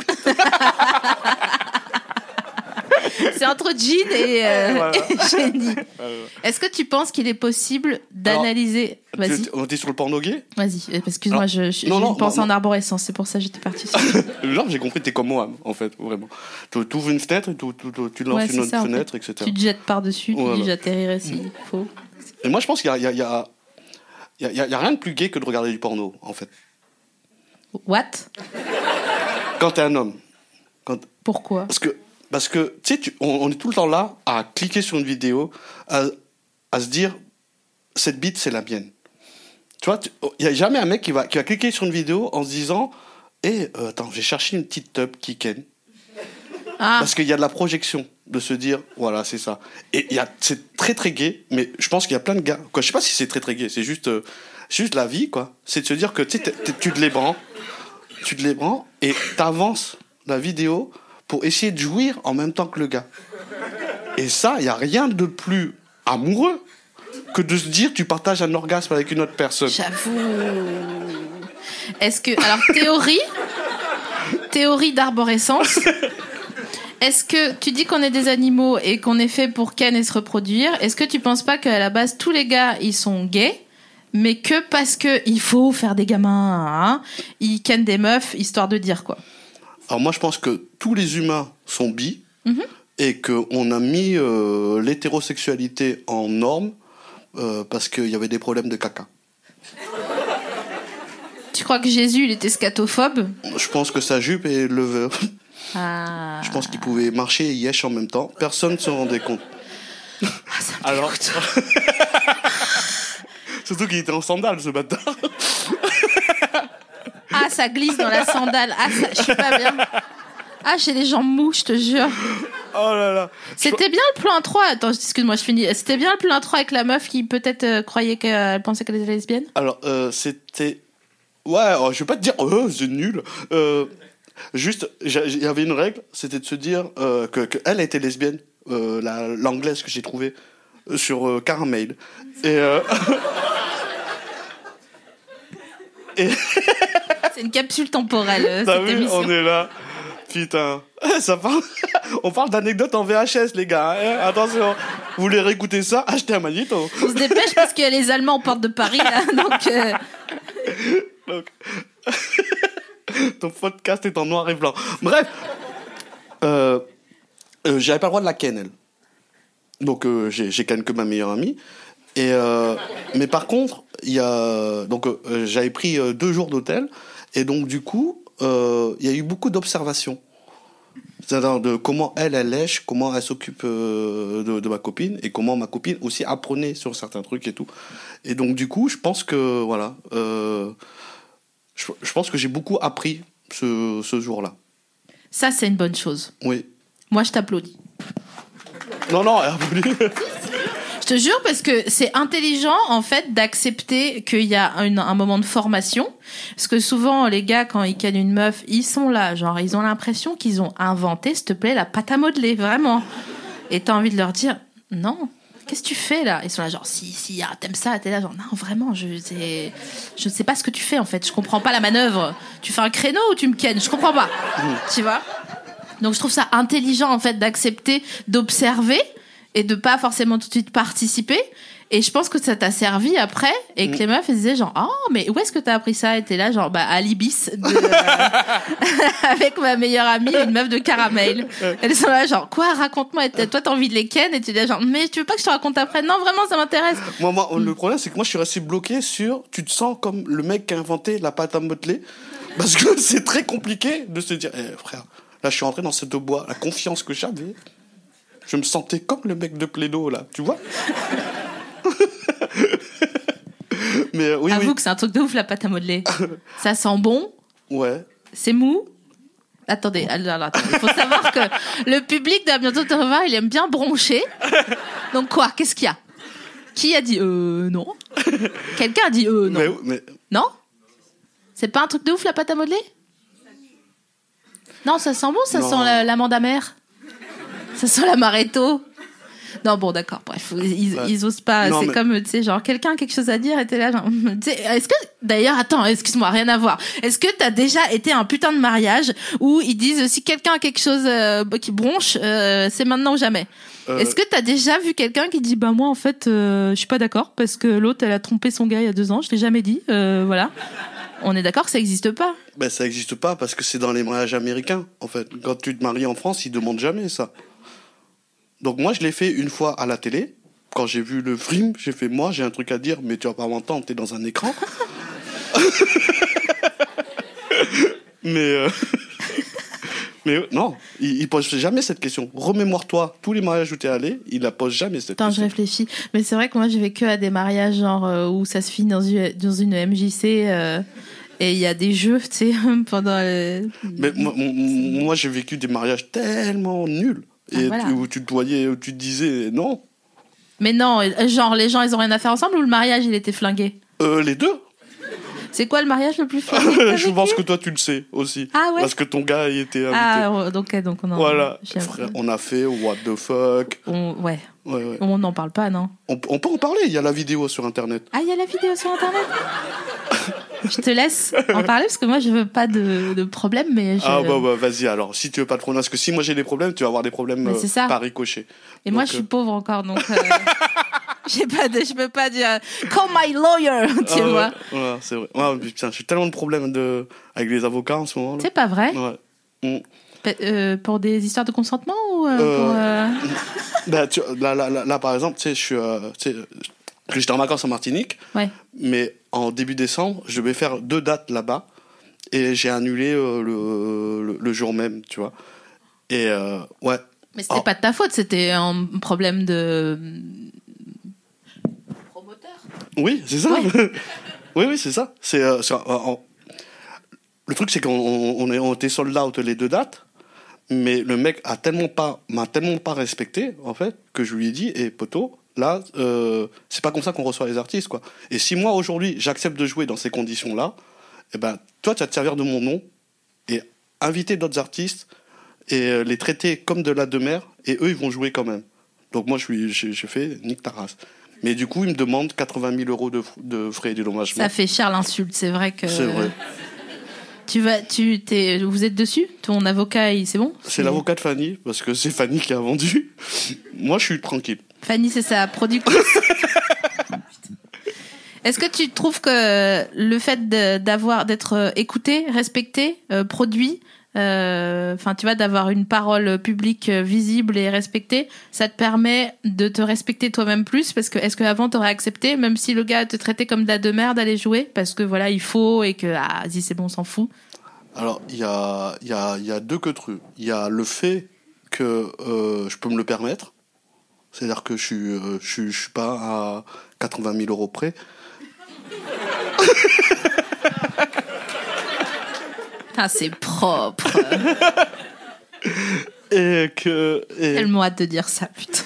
Speaker 4: C'est entre Jean et, euh,
Speaker 5: Voilà.
Speaker 4: et génie. Est-ce que tu penses qu'il est possible d'analyser... Vas-y,
Speaker 5: Tu- On était sur le porno gay.
Speaker 4: vas-y. euh, Excuse-moi,
Speaker 5: Alors,
Speaker 4: je, je,
Speaker 5: non,
Speaker 4: j'ai
Speaker 5: non,
Speaker 4: pensé
Speaker 5: non,
Speaker 4: en
Speaker 5: non.
Speaker 4: arborescence. C'est pour ça que j'étais partie sur...
Speaker 5: Là, j'ai compris, t'es comme moi, en fait, vraiment. Tu ouvres une fenêtre, et tu, tu, tu- tu lances
Speaker 4: Ouais,
Speaker 5: une
Speaker 4: c'est
Speaker 5: autre
Speaker 4: ça, en
Speaker 5: fenêtre,
Speaker 4: fait.
Speaker 5: et cetera.
Speaker 4: Tu te jettes par-dessus, tu
Speaker 5: Voilà.
Speaker 4: dis j'atterrirai s'il faut.
Speaker 5: Et moi, je pense qu'il y a, il y a, il y a, il y a- il y a- il y a rien de plus gay que de regarder du porno, en fait.
Speaker 4: What?
Speaker 5: Quand t'es un homme. Quand...
Speaker 4: Pourquoi?
Speaker 5: Parce que, parce que tu sais, tu- on, on est tout le temps là à cliquer sur une vidéo, à, à se dire, cette bite, c'est la mienne. Tu vois, il n'y a jamais un mec qui va, qui va cliquer sur une vidéo en se disant, hé, euh, attends, j'ai cherché une petite tub qui ken.
Speaker 4: Ah,
Speaker 5: Parce qu'il y a de la projection de se dire, voilà, c'est ça. Et il y a, c'est très très gay, mais je pense qu'il y a plein de gars. Quoi, je sais pas si c'est très très gay, c'est juste, euh, juste la vie, quoi. C'est de se dire que tu sais, t'es- t'es- tu te les branles, tu te les branles et t'avances la vidéo pour essayer de jouir en même temps que le gars. Et ça, il y a rien de plus amoureux que de se dire tu partages un orgasme avec une autre personne.
Speaker 4: j'avoue. Est-ce que... Alors, théorie... Théorie d'arborescence. Est-ce que tu dis qu'on est des animaux et qu'on est fait pour ken et se reproduire? Est-ce que tu penses pas qu'à la base, tous les gars, ils sont gays, mais que parce que il faut faire des gamins, hein, ils ken des meufs, histoire de dire quoi?
Speaker 5: Alors moi, je pense que tous les humains sont bi
Speaker 4: Mhm.
Speaker 5: et qu'on a mis euh, l'hétérosexualité en norme euh, parce qu'il y avait des problèmes de caca.
Speaker 4: Tu crois que Jésus, il était scatophobe?
Speaker 5: Je pense que sa jupe est lever.
Speaker 4: Ah.
Speaker 5: Je pense qu'il pouvait marcher et yesh en même temps. Personne ne se rendait compte.
Speaker 4: Ah, ça me
Speaker 5: Alors,
Speaker 4: dégoûte.
Speaker 5: surtout qu'il était en sandales, ce bâtard.
Speaker 4: Ah, ça glisse dans la sandale. Ah, ça, je suis pas bien. Ah, j'ai les jambes mous, je te jure.
Speaker 5: Oh là là.
Speaker 4: C'était bien le plan trois. Attends, excuse-moi, je finis. C'était bien le plan trois avec la meuf qui peut-être euh, croyait qu'elle pensait qu'elle était lesbienne.
Speaker 5: Alors, euh, c'était... Ouais, oh, je vais pas te dire, oh, c'est nul. Euh, juste, j'ai- il y avait une règle, c'était de se dire euh, que, que elle était lesbienne, euh, la- l'anglaise que j'ai trouvée euh, sur euh, Caramel. Et... Euh... et...
Speaker 4: C'est une capsule temporelle, euh,
Speaker 5: T'as
Speaker 4: cette
Speaker 5: vu,
Speaker 4: émission.
Speaker 5: on est là. Putain. Ça parle... On parle d'anecdotes en V H S, les gars. Hein. Attention. Vous voulez réécouter ça? Achetez un magnéto.
Speaker 4: On se dépêche parce qu'il y a les Allemands aux portes de Paris, là, donc... Euh...
Speaker 5: Donc... Ton podcast est en noir et blanc. Bref. Euh... Euh, j'avais pas le droit de la ken, elle. Donc, euh, j'ai, j'ai ken que ma meilleure amie. Et, euh... Mais par contre, il y a... Donc, euh, j'avais pris euh, deux jours d'hôtel. Et donc, du coup, il euh, y a eu beaucoup d'observations. C'est-à-dire de comment elle, elle lèche, comment elle s'occupe euh, de, de ma copine, et comment ma copine aussi apprenait sur certains trucs et tout. Et donc, du coup, je pense que, voilà, euh, je, je pense que j'ai beaucoup appris ce, ce jour-là.
Speaker 4: Ça, c'est une bonne chose.
Speaker 5: Oui.
Speaker 4: Moi, je t'applaudis.
Speaker 5: Non, non, elle applaudit.
Speaker 4: Je te jure, parce que c'est intelligent, en fait, d'accepter qu'il y a un, un moment de formation. Parce que souvent, les gars, quand ils cannent une meuf, ils sont là, genre, ils ont l'impression qu'ils ont inventé, s'il te plaît, la pâte à modeler, vraiment. Et t'as envie de leur dire, non, qu'est-ce que tu fais, là? Ils sont là, genre, si, si, ah, t'aimes ça, t'es là, genre, non, vraiment, je sais, je sais pas ce que tu fais, en fait, je comprends pas la manœuvre. Tu fais un créneau ou tu me kennes? Je comprends pas. Tu vois? Donc, je trouve ça intelligent, en fait, d'accepter, d'observer, et de pas forcément tout de suite participer. Et je pense que ça t'a servi après, et que mm. les meufs, elles disaient genre, oh, mais où est-ce que t'as appris ça? Et t'es là, genre, bah, à l'Ibis, de, euh, avec ma meilleure amie, une meuf de caramel. Elles sont là, genre, quoi, raconte-moi, et toi, t'as envie de les ken, et tu dis genre, mais tu veux pas que je te raconte après? Non, vraiment, ça m'intéresse.
Speaker 5: Moi, moi, mm. le problème, c'est que moi, je suis resté bloqué sur, tu te sens comme le mec qui a inventé la pâte à modeler, parce que c'est très compliqué de se dire, eh, frère, là, je suis rentré dans cette bois, la confiance que j'avais, je me sentais comme le mec de Plaido, là, tu vois? Mais euh, oui,
Speaker 4: Avoue
Speaker 5: oui.
Speaker 4: que c'est un truc de ouf, la pâte à modeler. Ça sent bon.
Speaker 5: Ouais.
Speaker 4: C'est mou. Attendez, alors, attendez. Il faut savoir que le public de Bientôt te revoir, il aime bien broncher. Donc quoi? Qu'est-ce qu'il y a? Qui a dit euh non? Quelqu'un a dit euh non.
Speaker 5: Mais, mais...
Speaker 4: Non? C'est pas un truc de ouf, la pâte à modeler? Non, ça sent bon, ça
Speaker 5: non.
Speaker 4: sent la, l'amande amère. Ça sent l'amaretto. Non, bon, d'accord, bref, ils, ouais. ils osent pas. Non, c'est mais... comme, tu sais, genre, quelqu'un a quelque chose à dire et t'es là, genre, tu sais, est-ce que, d'ailleurs, attends, excuse-moi, rien à voir. Est-ce que t'as déjà été à un putain de mariage où ils disent, si quelqu'un a quelque chose euh, qui bronche, euh, c'est maintenant ou jamais? Euh... Est-ce que t'as déjà vu quelqu'un qui dit, bah, moi, en fait, euh, je suis pas d'accord parce que l'autre, elle a trompé son gars il y a deux ans, je l'ai jamais dit, euh, voilà. On est d'accord que ça existe pas?
Speaker 5: Ben, ça existe pas parce que c'est dans les mariages américains, en fait. Quand tu te maries en France, ils demandent jamais ça. Donc moi, je l'ai fait une fois à la télé. Quand j'ai vu le film, j'ai fait, moi, j'ai un truc à dire, mais tu vas pas m'entendre, t'es dans un écran. mais, euh... mais non, il, il pose jamais cette question. Remémore-toi, tous les mariages où t'es allé, il la pose jamais cette
Speaker 4: Attends,
Speaker 5: question.
Speaker 4: Je réfléchis. Mais c'est vrai que moi, j'ai vécu à des mariages genre euh, où ça se finit dans une, dans une M J C euh, et il y a des jeux, tu sais, pendant... Le...
Speaker 5: Mais moi, moi, j'ai vécu des mariages tellement nuls. Et ah, voilà. où tu te voyais, où tu te disais non.
Speaker 4: Mais non, genre les gens ils ont rien à faire ensemble ou le mariage il était flingué?
Speaker 5: Euh, les deux.
Speaker 4: C'est quoi le mariage le plus flingué?
Speaker 5: Je pense que toi tu le sais aussi.
Speaker 4: Ah ouais.
Speaker 5: Parce que ton gars il était invité.
Speaker 4: Ah donc donc on en...
Speaker 5: Voilà. Frère, on a fait what the fuck.
Speaker 4: On... Ouais.
Speaker 5: Ouais, ouais.
Speaker 4: On n'en parle pas, non?
Speaker 5: On, on peut en parler. Il y a la vidéo sur internet.
Speaker 4: Ah il y a la vidéo sur internet. Je te laisse en parler parce que moi je veux pas de, de problème, mais je...
Speaker 5: Ah bah, bah vas-y alors. Si tu veux pas de problème, parce que si moi j'ai des problèmes, tu vas avoir des problèmes euh, par ricochet.
Speaker 4: Et
Speaker 5: donc,
Speaker 4: moi je suis euh... pauvre encore, donc euh, j'ai pas de, je peux pas dire call my lawyer, tu
Speaker 5: ah,
Speaker 4: vois.
Speaker 5: Ouais, ouais, c'est vrai. Ouais, putain, j'ai tellement de problèmes de avec les avocats en ce moment.
Speaker 4: C'est pas vrai?
Speaker 5: Ouais. Mm.
Speaker 4: Euh, pour des histoires de consentement ou euh, euh... pour euh...
Speaker 5: bah, tu, là, là, là, là par exemple, tu sais, je suis, euh, tu sais, j'étais en vacances en Martinique,
Speaker 4: ouais.
Speaker 5: mais en début décembre, je devais faire deux dates là-bas et j'ai annulé euh, le, le, le jour même, tu vois. Et euh, ouais.
Speaker 4: Mais c'était Alors... pas de ta faute, c'était un problème de promoteur.
Speaker 5: Oui, c'est ça.
Speaker 4: Ouais.
Speaker 5: oui, oui, c'est ça. C'est, euh, c'est euh, le truc, c'est qu'on on, on était sold out les deux dates. Mais le mec a tellement pas, m'a tellement pas respecté, en fait, que je lui ai dit, hé, hey, poteau, là, euh, c'est pas comme ça qu'on reçoit les artistes, quoi. Et si moi, aujourd'hui, j'accepte de jouer dans ces conditions-là, eh ben, toi, tu vas te servir de mon nom et inviter d'autres artistes et les traiter comme de la demeure, et eux, ils vont jouer quand même. Donc moi, je lui, j'ai, j'ai fait, nique ta race. Mais du coup, ils me demandent quatre-vingt mille euros de, de frais et dédommagement.
Speaker 4: Ça fait cher l'insulte, c'est vrai que...
Speaker 5: C'est vrai.
Speaker 4: Tu vas, tu, t'es, vous êtes dessus? Ton avocat, il, c'est bon?
Speaker 5: C'est l'avocat de Fanny, parce que c'est Fanny qui a vendu. Moi, je suis tranquille.
Speaker 4: Fanny, c'est sa productrice. Est-ce que tu trouves que le fait de, d'avoir, d'être écouté, respecté, euh, produit, enfin, euh, tu vois, d'avoir une parole publique visible et respectée, ça te permet de te respecter toi-même plus? Parce que est-ce qu'avant t'aurais accepté, même si le gars te traitait comme de la de merde, d'aller jouer parce que voilà, il faut et que ah, vas-y, c'est bon, on s'en fout?
Speaker 5: Alors, il y a, y, a, y a deux que trucs. Il y a le fait que euh, je peux me le permettre. C'est-à-dire que je suis, euh, je suis, je suis pas à quatre-vingt mille euros près.
Speaker 4: Ah, c'est propre.
Speaker 5: Et que. Et...
Speaker 4: Tellement hâte de dire ça, putain.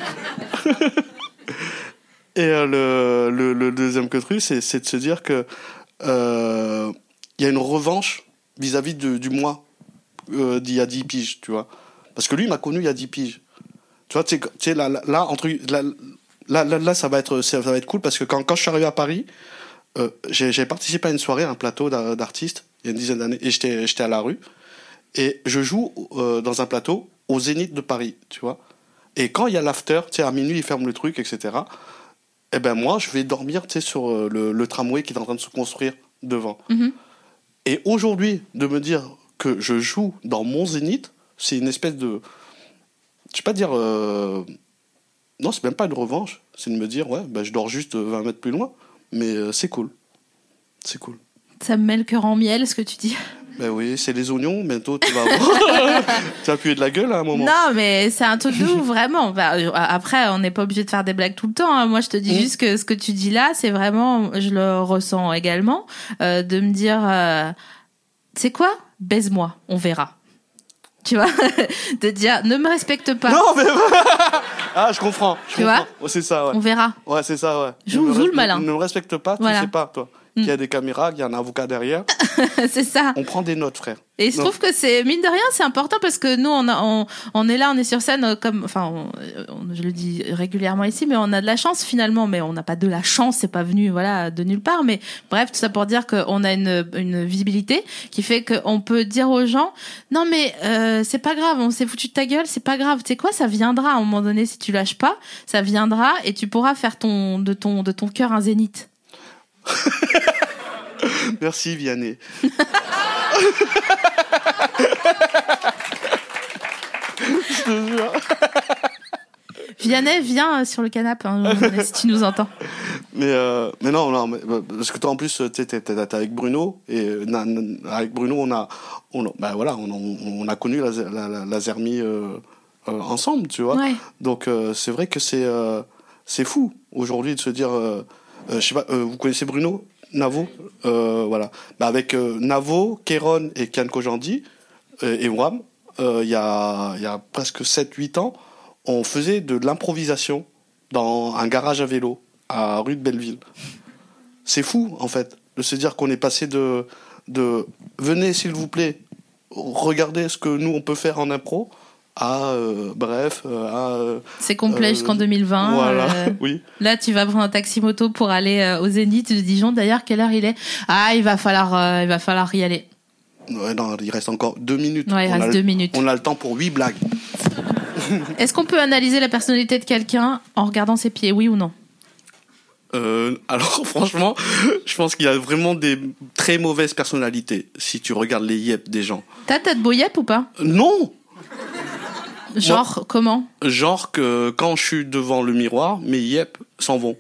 Speaker 5: Et euh, le, le, le deuxième que truc, c'est, c'est de se dire que il euh, y a une revanche vis-à-vis de, du moi euh, d'il y a dix piges, tu vois. Parce que lui, il m'a connu il y a dix piges. Tu vois, tu sais, là, là, là, entre, là, là, là, là, ça va être, ça va être cool parce que quand, quand je suis arrivé à Paris, euh, j'ai, j'ai participé à une soirée, à un plateau d'artistes, il y a une dizaine d'années, et j'étais, j'étais à la rue. Et je joue euh, dans un plateau au Zénith de Paris, tu vois. Et quand il y a l'after, tu sais, à minuit, ils ferment le truc, et cetera. Eh ben moi, je vais dormir, tu sais, sur euh, le, le tramway qui est en train de se construire devant. Mm-hmm. Et aujourd'hui, de me dire que je joue dans mon Zénith, c'est une espèce de... Je sais pas dire... Euh... Non, c'est même pas une revanche. C'est de me dire, ouais, ben, je dors juste vingt mètres plus loin. Mais euh, c'est cool. C'est cool.
Speaker 4: Ça me met le cœur en miel, ce que tu dis.
Speaker 5: Ben oui, c'est les oignons. Bientôt, tu vas avoir... tu vas puer de la gueule à un moment.
Speaker 4: Non, mais c'est un truc de ouf, vraiment. Bah, après, on n'est pas obligé de faire des blagues tout le temps. Hein. Moi, je te dis mmh. juste que ce que tu dis là, c'est vraiment... Je le ressens également. Euh, de me dire... Euh, c'est quoi? Baise-moi, on verra. Tu vois, de dire ne me respecte pas.
Speaker 5: Non, mais ah, je comprends. Je
Speaker 4: tu
Speaker 5: comprends.
Speaker 4: vois,
Speaker 5: ouais, c'est ça, ouais.
Speaker 4: On verra.
Speaker 5: Ouais, c'est ça, ouais.
Speaker 4: Joue, joue le malin.
Speaker 5: Ne me respecte pas, tu voilà. sais pas, toi. Qu'il y a des caméras, qu'il y a un avocat derrière.
Speaker 4: C'est ça.
Speaker 5: On prend des notes, frère.
Speaker 4: Et je trouve que c'est, mine de rien, c'est important parce que nous, on, a, on, on est là, on est sur scène comme, enfin, on, on, je le dis régulièrement ici, mais on a de la chance finalement, mais on n'a pas de la chance, c'est pas venu, voilà, de nulle part. Mais bref, tout ça pour dire qu'on a une, une visibilité qui fait qu'on peut dire aux gens, non mais euh, c'est pas grave, on s'est foutu de ta gueule, c'est pas grave. Tu sais quoi, ça viendra à un moment donné si tu lâches pas, ça viendra et tu pourras faire ton, de ton, de ton cœur un zénith.
Speaker 5: Merci Vianney. Je te jure.
Speaker 4: Vianney, viens sur le canapé hein, si tu nous entends.
Speaker 5: Mais, euh, mais non, non mais, parce que toi en plus, tu t'es, t'es avec Bruno et na, na, avec Bruno on a, on, bah voilà, on, on a connu la, la, la, la Zermie euh, euh, ensemble, tu vois. Ouais. Donc euh, c'est vrai que c'est, euh, c'est fou aujourd'hui de se dire, euh, euh, je sais pas, euh, vous connaissez Bruno? Navo, euh, voilà. Bah avec euh, Navo, Kéron et Kian Kojandi euh, et Wam, il euh, y, a, y a presque sept huit ans, on faisait de l'improvisation dans un garage à vélo à rue de Belleville. C'est fou, en fait, de se dire qu'on est passé de, de « venez, s'il vous plaît, regardez ce que nous, on peut faire en impro », à euh, bref euh, à, euh,
Speaker 4: c'est complet euh, jusqu'en deux mille vingt
Speaker 5: voilà
Speaker 4: euh,
Speaker 5: oui
Speaker 4: là tu vas prendre un taxi moto pour aller euh, au Zénith de Dijon. D'ailleurs quelle heure il est? Ah il va falloir euh, il va falloir y aller.
Speaker 5: Ouais, non, il reste encore deux minutes.
Speaker 4: Ouais, il
Speaker 5: on
Speaker 4: reste
Speaker 5: a
Speaker 4: deux
Speaker 5: le,
Speaker 4: minutes
Speaker 5: on a le temps pour huit blagues.
Speaker 4: Est-ce qu'on peut analyser la personnalité de quelqu'un en regardant ses pieds, oui ou non?
Speaker 5: Euh, alors franchement, je pense qu'il y a vraiment des très mauvaises personnalités si tu regardes les yep des gens.
Speaker 4: T'as t'as de beau yep ou pas?
Speaker 5: Non.
Speaker 4: Genre, moi, comment?
Speaker 5: Genre que quand je suis devant le miroir, mes yep s'en vont.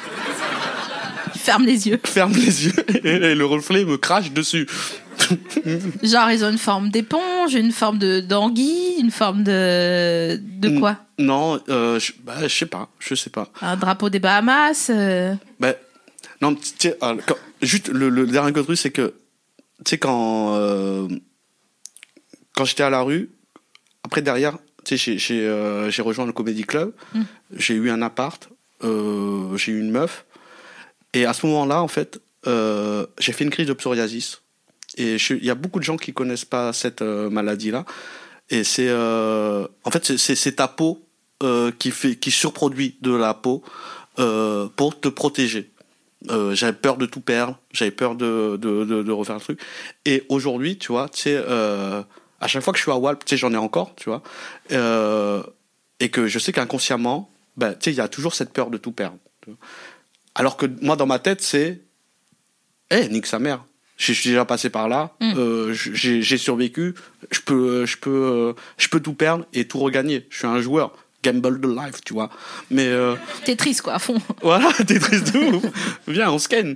Speaker 4: Ferme les yeux.
Speaker 5: Ferme les yeux et le reflet me crache dessus.
Speaker 4: Genre, ils ont une forme d'éponge, une forme de d'anguille, une forme de... De quoi?
Speaker 5: Non, euh, je, bah, je sais pas, je sais pas.
Speaker 4: Un drapeau des Bahamas euh...
Speaker 5: bah, non, tu sais, juste le, le dernier truc, c'est que, tu sais, quand, euh, quand j'étais à la rue, après derrière, tu sais, j'ai, j'ai, euh, j'ai rejoint le Comedy Club, mm. j'ai eu un appart, euh, j'ai eu une meuf, et à ce moment-là, en fait, euh, j'ai fait une crise de psoriasis. Et il y a beaucoup de gens qui connaissent pas cette euh, maladie-là. Et c'est, euh, en fait, c'est, c'est, c'est ta peau euh, qui fait, qui surproduit de la peau euh, pour te protéger. Euh, j'avais peur de tout perdre, j'avais peur de, de, de, de refaire le truc. Et aujourd'hui, tu vois, tu sais, euh, à chaque fois que je suis à Walp, tu sais, j'en ai encore, tu vois, euh, et que je sais qu'inconsciemment, ben, tu sais, il y a toujours cette peur de tout perdre. Alors que moi, dans ma tête, c'est, hé, hey, nique sa mère. Je suis déjà passé par là, mmh. euh, j'ai, j'ai survécu, je peux, je peux, euh, je peux tout perdre et tout regagner. Je suis un joueur. Gamble de life, tu vois. Mais euh...
Speaker 4: t'es triste quoi, à fond.
Speaker 5: Voilà, t'es triste de ouf. Viens, on se ken.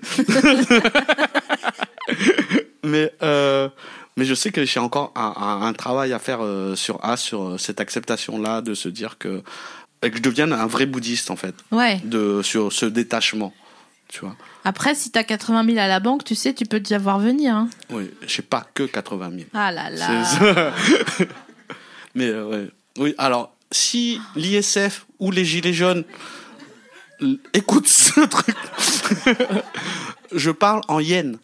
Speaker 5: mais euh, mais je sais que j'ai encore un, un, un travail à faire euh, sur ah, sur cette acceptation-là, de se dire que que je devienne un vrai bouddhiste en fait.
Speaker 4: Ouais.
Speaker 5: De sur ce détachement, tu vois.
Speaker 4: Après, si t'as quatre-vingt mille à la banque, tu sais, tu peux déjà voir venir. Hein.
Speaker 5: Oui, j'ai pas que quatre-vingt mille.
Speaker 4: Ah là là.
Speaker 5: mais euh, ouais. Oui, alors. Si l'I S F ou les Gilets jaunes écoutent ce truc, je parle en yen.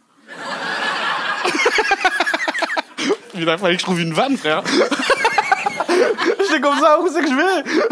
Speaker 5: Il a fallu que je trouve une vanne, frère. J'étais comme ça, où c'est que je vais?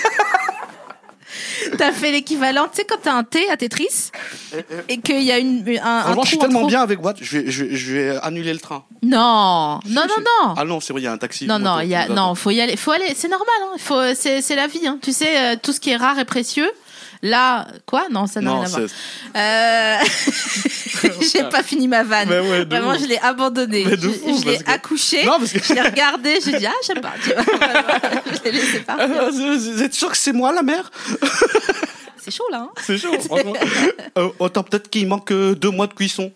Speaker 4: T'as fait l'équivalent, tu sais, quand t'as un T à Tetris et qu'il y a une, un, un trou.
Speaker 5: Je suis tellement bien avec Watt, je vais, je, vais, je vais annuler le train.
Speaker 4: Non, non, non, non.
Speaker 5: Ah non, c'est vrai, il y a un taxi.
Speaker 4: Non, non, il y a, non, faut y aller, faut aller. C'est normal, hein. Faut, c'est, c'est la vie, hein. Tu sais, euh, tout ce qui est rare et précieux. Là, quoi? Non, ça n'a
Speaker 5: non,
Speaker 4: rien à voir. Euh... j'ai pas fini ma vanne.
Speaker 5: Ouais,
Speaker 4: Vraiment,
Speaker 5: ouf.
Speaker 4: Je l'ai abandonnée. Je,
Speaker 5: fou,
Speaker 4: je l'ai
Speaker 5: que...
Speaker 4: accouchée.
Speaker 5: Non, parce que...
Speaker 4: Je l'ai regardée. J'ai dit, ah, j'aime pas. Tu vois, je l'ai laissé partir.
Speaker 5: Vous êtes sûr que c'est moi la mère?
Speaker 4: C'est chaud, là. Hein,
Speaker 5: c'est chaud, franchement. euh, autant peut-être qu'il manque euh, deux mois de cuisson.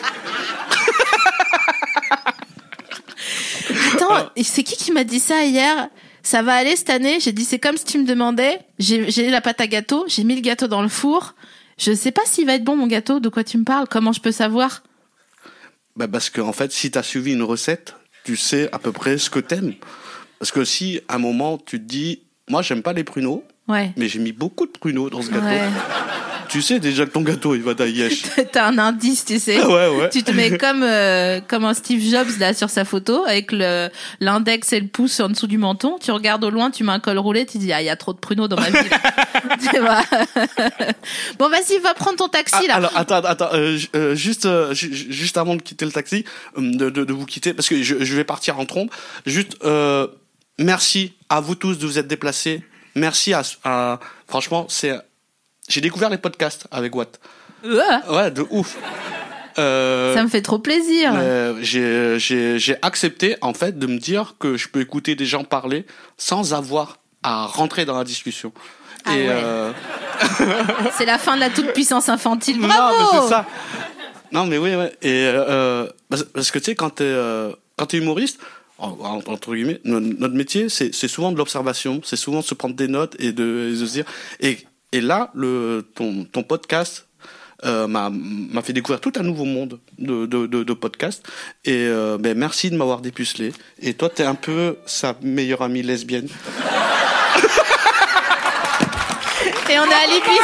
Speaker 4: Attends, c'est qui qui m'a dit ça hier? Ça va aller cette année? J'ai dit, c'est comme si tu me demandais, j'ai, j'ai la pâte à gâteau, j'ai mis le gâteau dans le four. Je sais pas s'il va être bon, mon gâteau. De quoi tu me parles? Comment je peux savoir?
Speaker 5: Bah parce que, en fait, si t'as suivi une recette, tu sais à peu près ce que t'aimes. Parce que si, à un moment, tu te dis, moi, j'aime pas les pruneaux,
Speaker 4: ouais.
Speaker 5: mais j'ai mis beaucoup de pruneaux dans ce gâteau.
Speaker 4: Ouais.
Speaker 5: Tu sais déjà que ton gâteau, il va d'Aïesh.
Speaker 4: T'as un indice, tu sais.
Speaker 5: Ouais, ouais.
Speaker 4: Tu te mets comme, euh, comme un Steve Jobs, là, sur sa photo, avec le, l'index et le pouce en dessous du menton. Tu regardes au loin, tu mets un col roulé, tu dis, ah, il y a trop de pruneaux dans ma vie, là. Tu vois. Bon, vas-y, va prendre ton taxi,
Speaker 5: ah,
Speaker 4: là.
Speaker 5: Alors, attends, attends, euh, euh, juste, euh, juste avant de quitter le taxi, de, de, de vous quitter, parce que je, je vais partir en trombe. Juste, euh, merci à vous tous de vous être déplacés. Merci à, à franchement, c'est, j'ai découvert les podcasts avec Watt.
Speaker 4: Ouais,
Speaker 5: ouais de ouf. Euh,
Speaker 4: ça me fait trop plaisir.
Speaker 5: Euh, j'ai, j'ai, j'ai accepté, en fait, de me dire que je peux écouter des gens parler sans avoir à rentrer dans la discussion.
Speaker 4: Ah
Speaker 5: Et
Speaker 4: ouais.
Speaker 5: euh...
Speaker 4: c'est la fin de la toute-puissance infantile. Bravo!
Speaker 5: Non, mais c'est ça. Non, mais oui, ouais. Et, euh, parce que tu sais, quand t'es, euh, quand t'es humoriste, entre guillemets, notre métier, c'est, c'est souvent de l'observation, c'est souvent de se prendre des notes et de, et de se dire. Et, et là, le, ton, ton podcast euh, m'a, m'a fait découvrir tout un nouveau monde de, de, de, de podcasts. Et euh, ben, merci de m'avoir dépucelé. Et toi, t'es un peu sa meilleure amie lesbienne.
Speaker 4: Et on est à l'Ibis.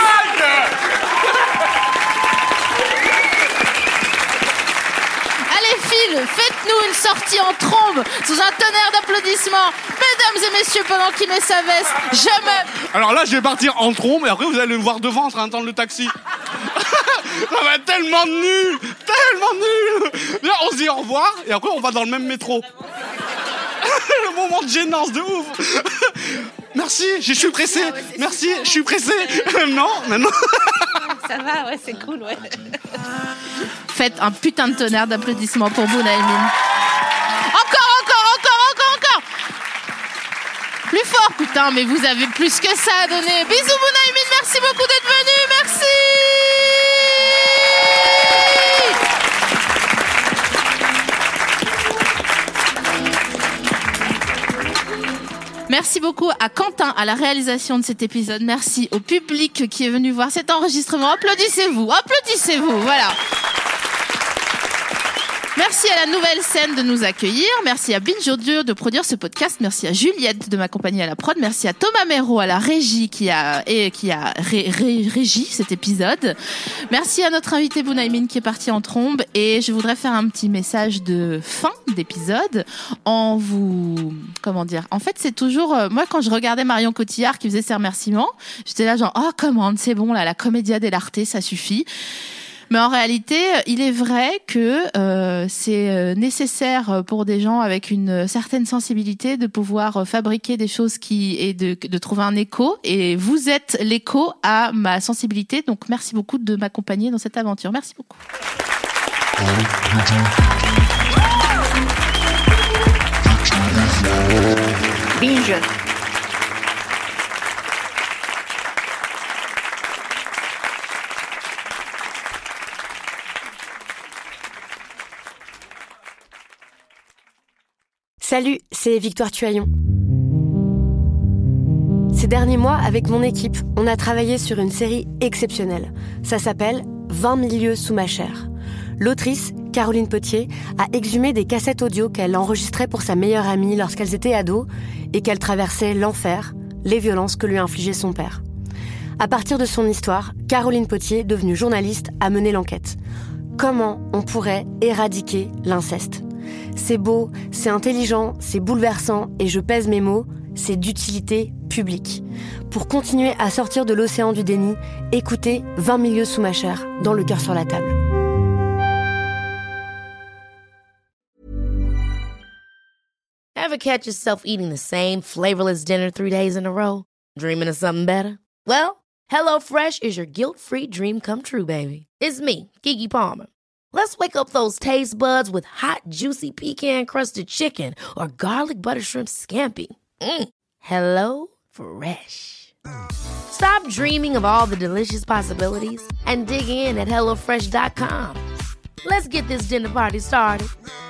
Speaker 4: Faites-nous une sortie en trombe sous un tonnerre d'applaudissements, mesdames et messieurs, pendant qu'il met sa veste. Je me...
Speaker 5: Alors là, je vais partir en trombe et après vous allez me voir devant en train d'attendre le taxi. Ça va être tellement nul, tellement nul. Là, on se dit au revoir et après on va dans le même métro. Le moment de gênance de ouf. Merci, je suis pressé.
Speaker 4: Ah ouais,
Speaker 5: Merci,
Speaker 4: super,
Speaker 5: je suis pressé. Non, maintenant.
Speaker 4: Ça va, ouais, c'est cool, ouais. Faites un putain de tonnerre d'applaudissements pour Bouna Emin. Encore, encore, encore, encore, encore. Plus fort, putain, mais vous avez plus que ça à donner. Bisous, Bouna Emin, merci beaucoup d'être venu, merci. Merci beaucoup à Quentin à la réalisation de cet épisode. Merci au public qui est venu voir cet enregistrement. Applaudissez-vous, applaudissez-vous, voilà. Merci à la Nouvelle Scène de nous accueillir. Merci à Binge Audio de produire ce podcast. Merci à Juliette de m'accompagner à la prod. Merci à Thomas Méraud à la régie qui a et qui a ré, ré, régi cet épisode. Merci à notre invité Bounaïmin qui est parti en trombe. Et je voudrais faire un petit message de fin d'épisode en vous comment dire. En fait, c'est toujours euh, moi quand je regardais Marion Cotillard qui faisait ses remerciements, j'étais là genre oh comment c'est bon là la commedia dell'arte ça suffit. Mais en réalité, il est vrai que euh, c'est nécessaire pour des gens avec une certaine sensibilité de pouvoir fabriquer des choses qui et de, de trouver un écho. Et vous êtes l'écho à ma sensibilité. Donc merci beaucoup de m'accompagner dans cette aventure. Merci beaucoup.
Speaker 9: Binge. Salut, c'est Victoire Tuaillon. Ces derniers mois, avec mon équipe, on a travaillé sur une série exceptionnelle. Ça s'appelle vingt mille lieues sous ma chair. L'autrice, Caroline Potier, a exhumé des cassettes audio qu'elle enregistrait pour sa meilleure amie lorsqu'elles étaient ados et qu'elle traversait l'enfer, les violences que lui infligeait son père. À partir de son histoire, Caroline Potier, devenue journaliste, a mené l'enquête. Comment on pourrait éradiquer l'inceste ? C'est beau, c'est intelligent, c'est bouleversant et je pèse mes mots, c'est d'utilité publique. Pour continuer à sortir de l'océan du déni, écoutez vingt mille lieues sous ma chair, dans Le cœur sur la table.
Speaker 10: Ever catch yourself eating the same flavorless dinner three days in a row? Dreaming of something better? Well, HelloFresh is your guilt-free dream come true, baby. It's me, Keke Palmer. Let's wake up those taste buds with hot, juicy pecan-crusted chicken or garlic butter shrimp scampi. Mm. Hello Fresh. Stop dreaming of all the delicious possibilities and dig in at hello fresh dot com. Let's get this dinner party started.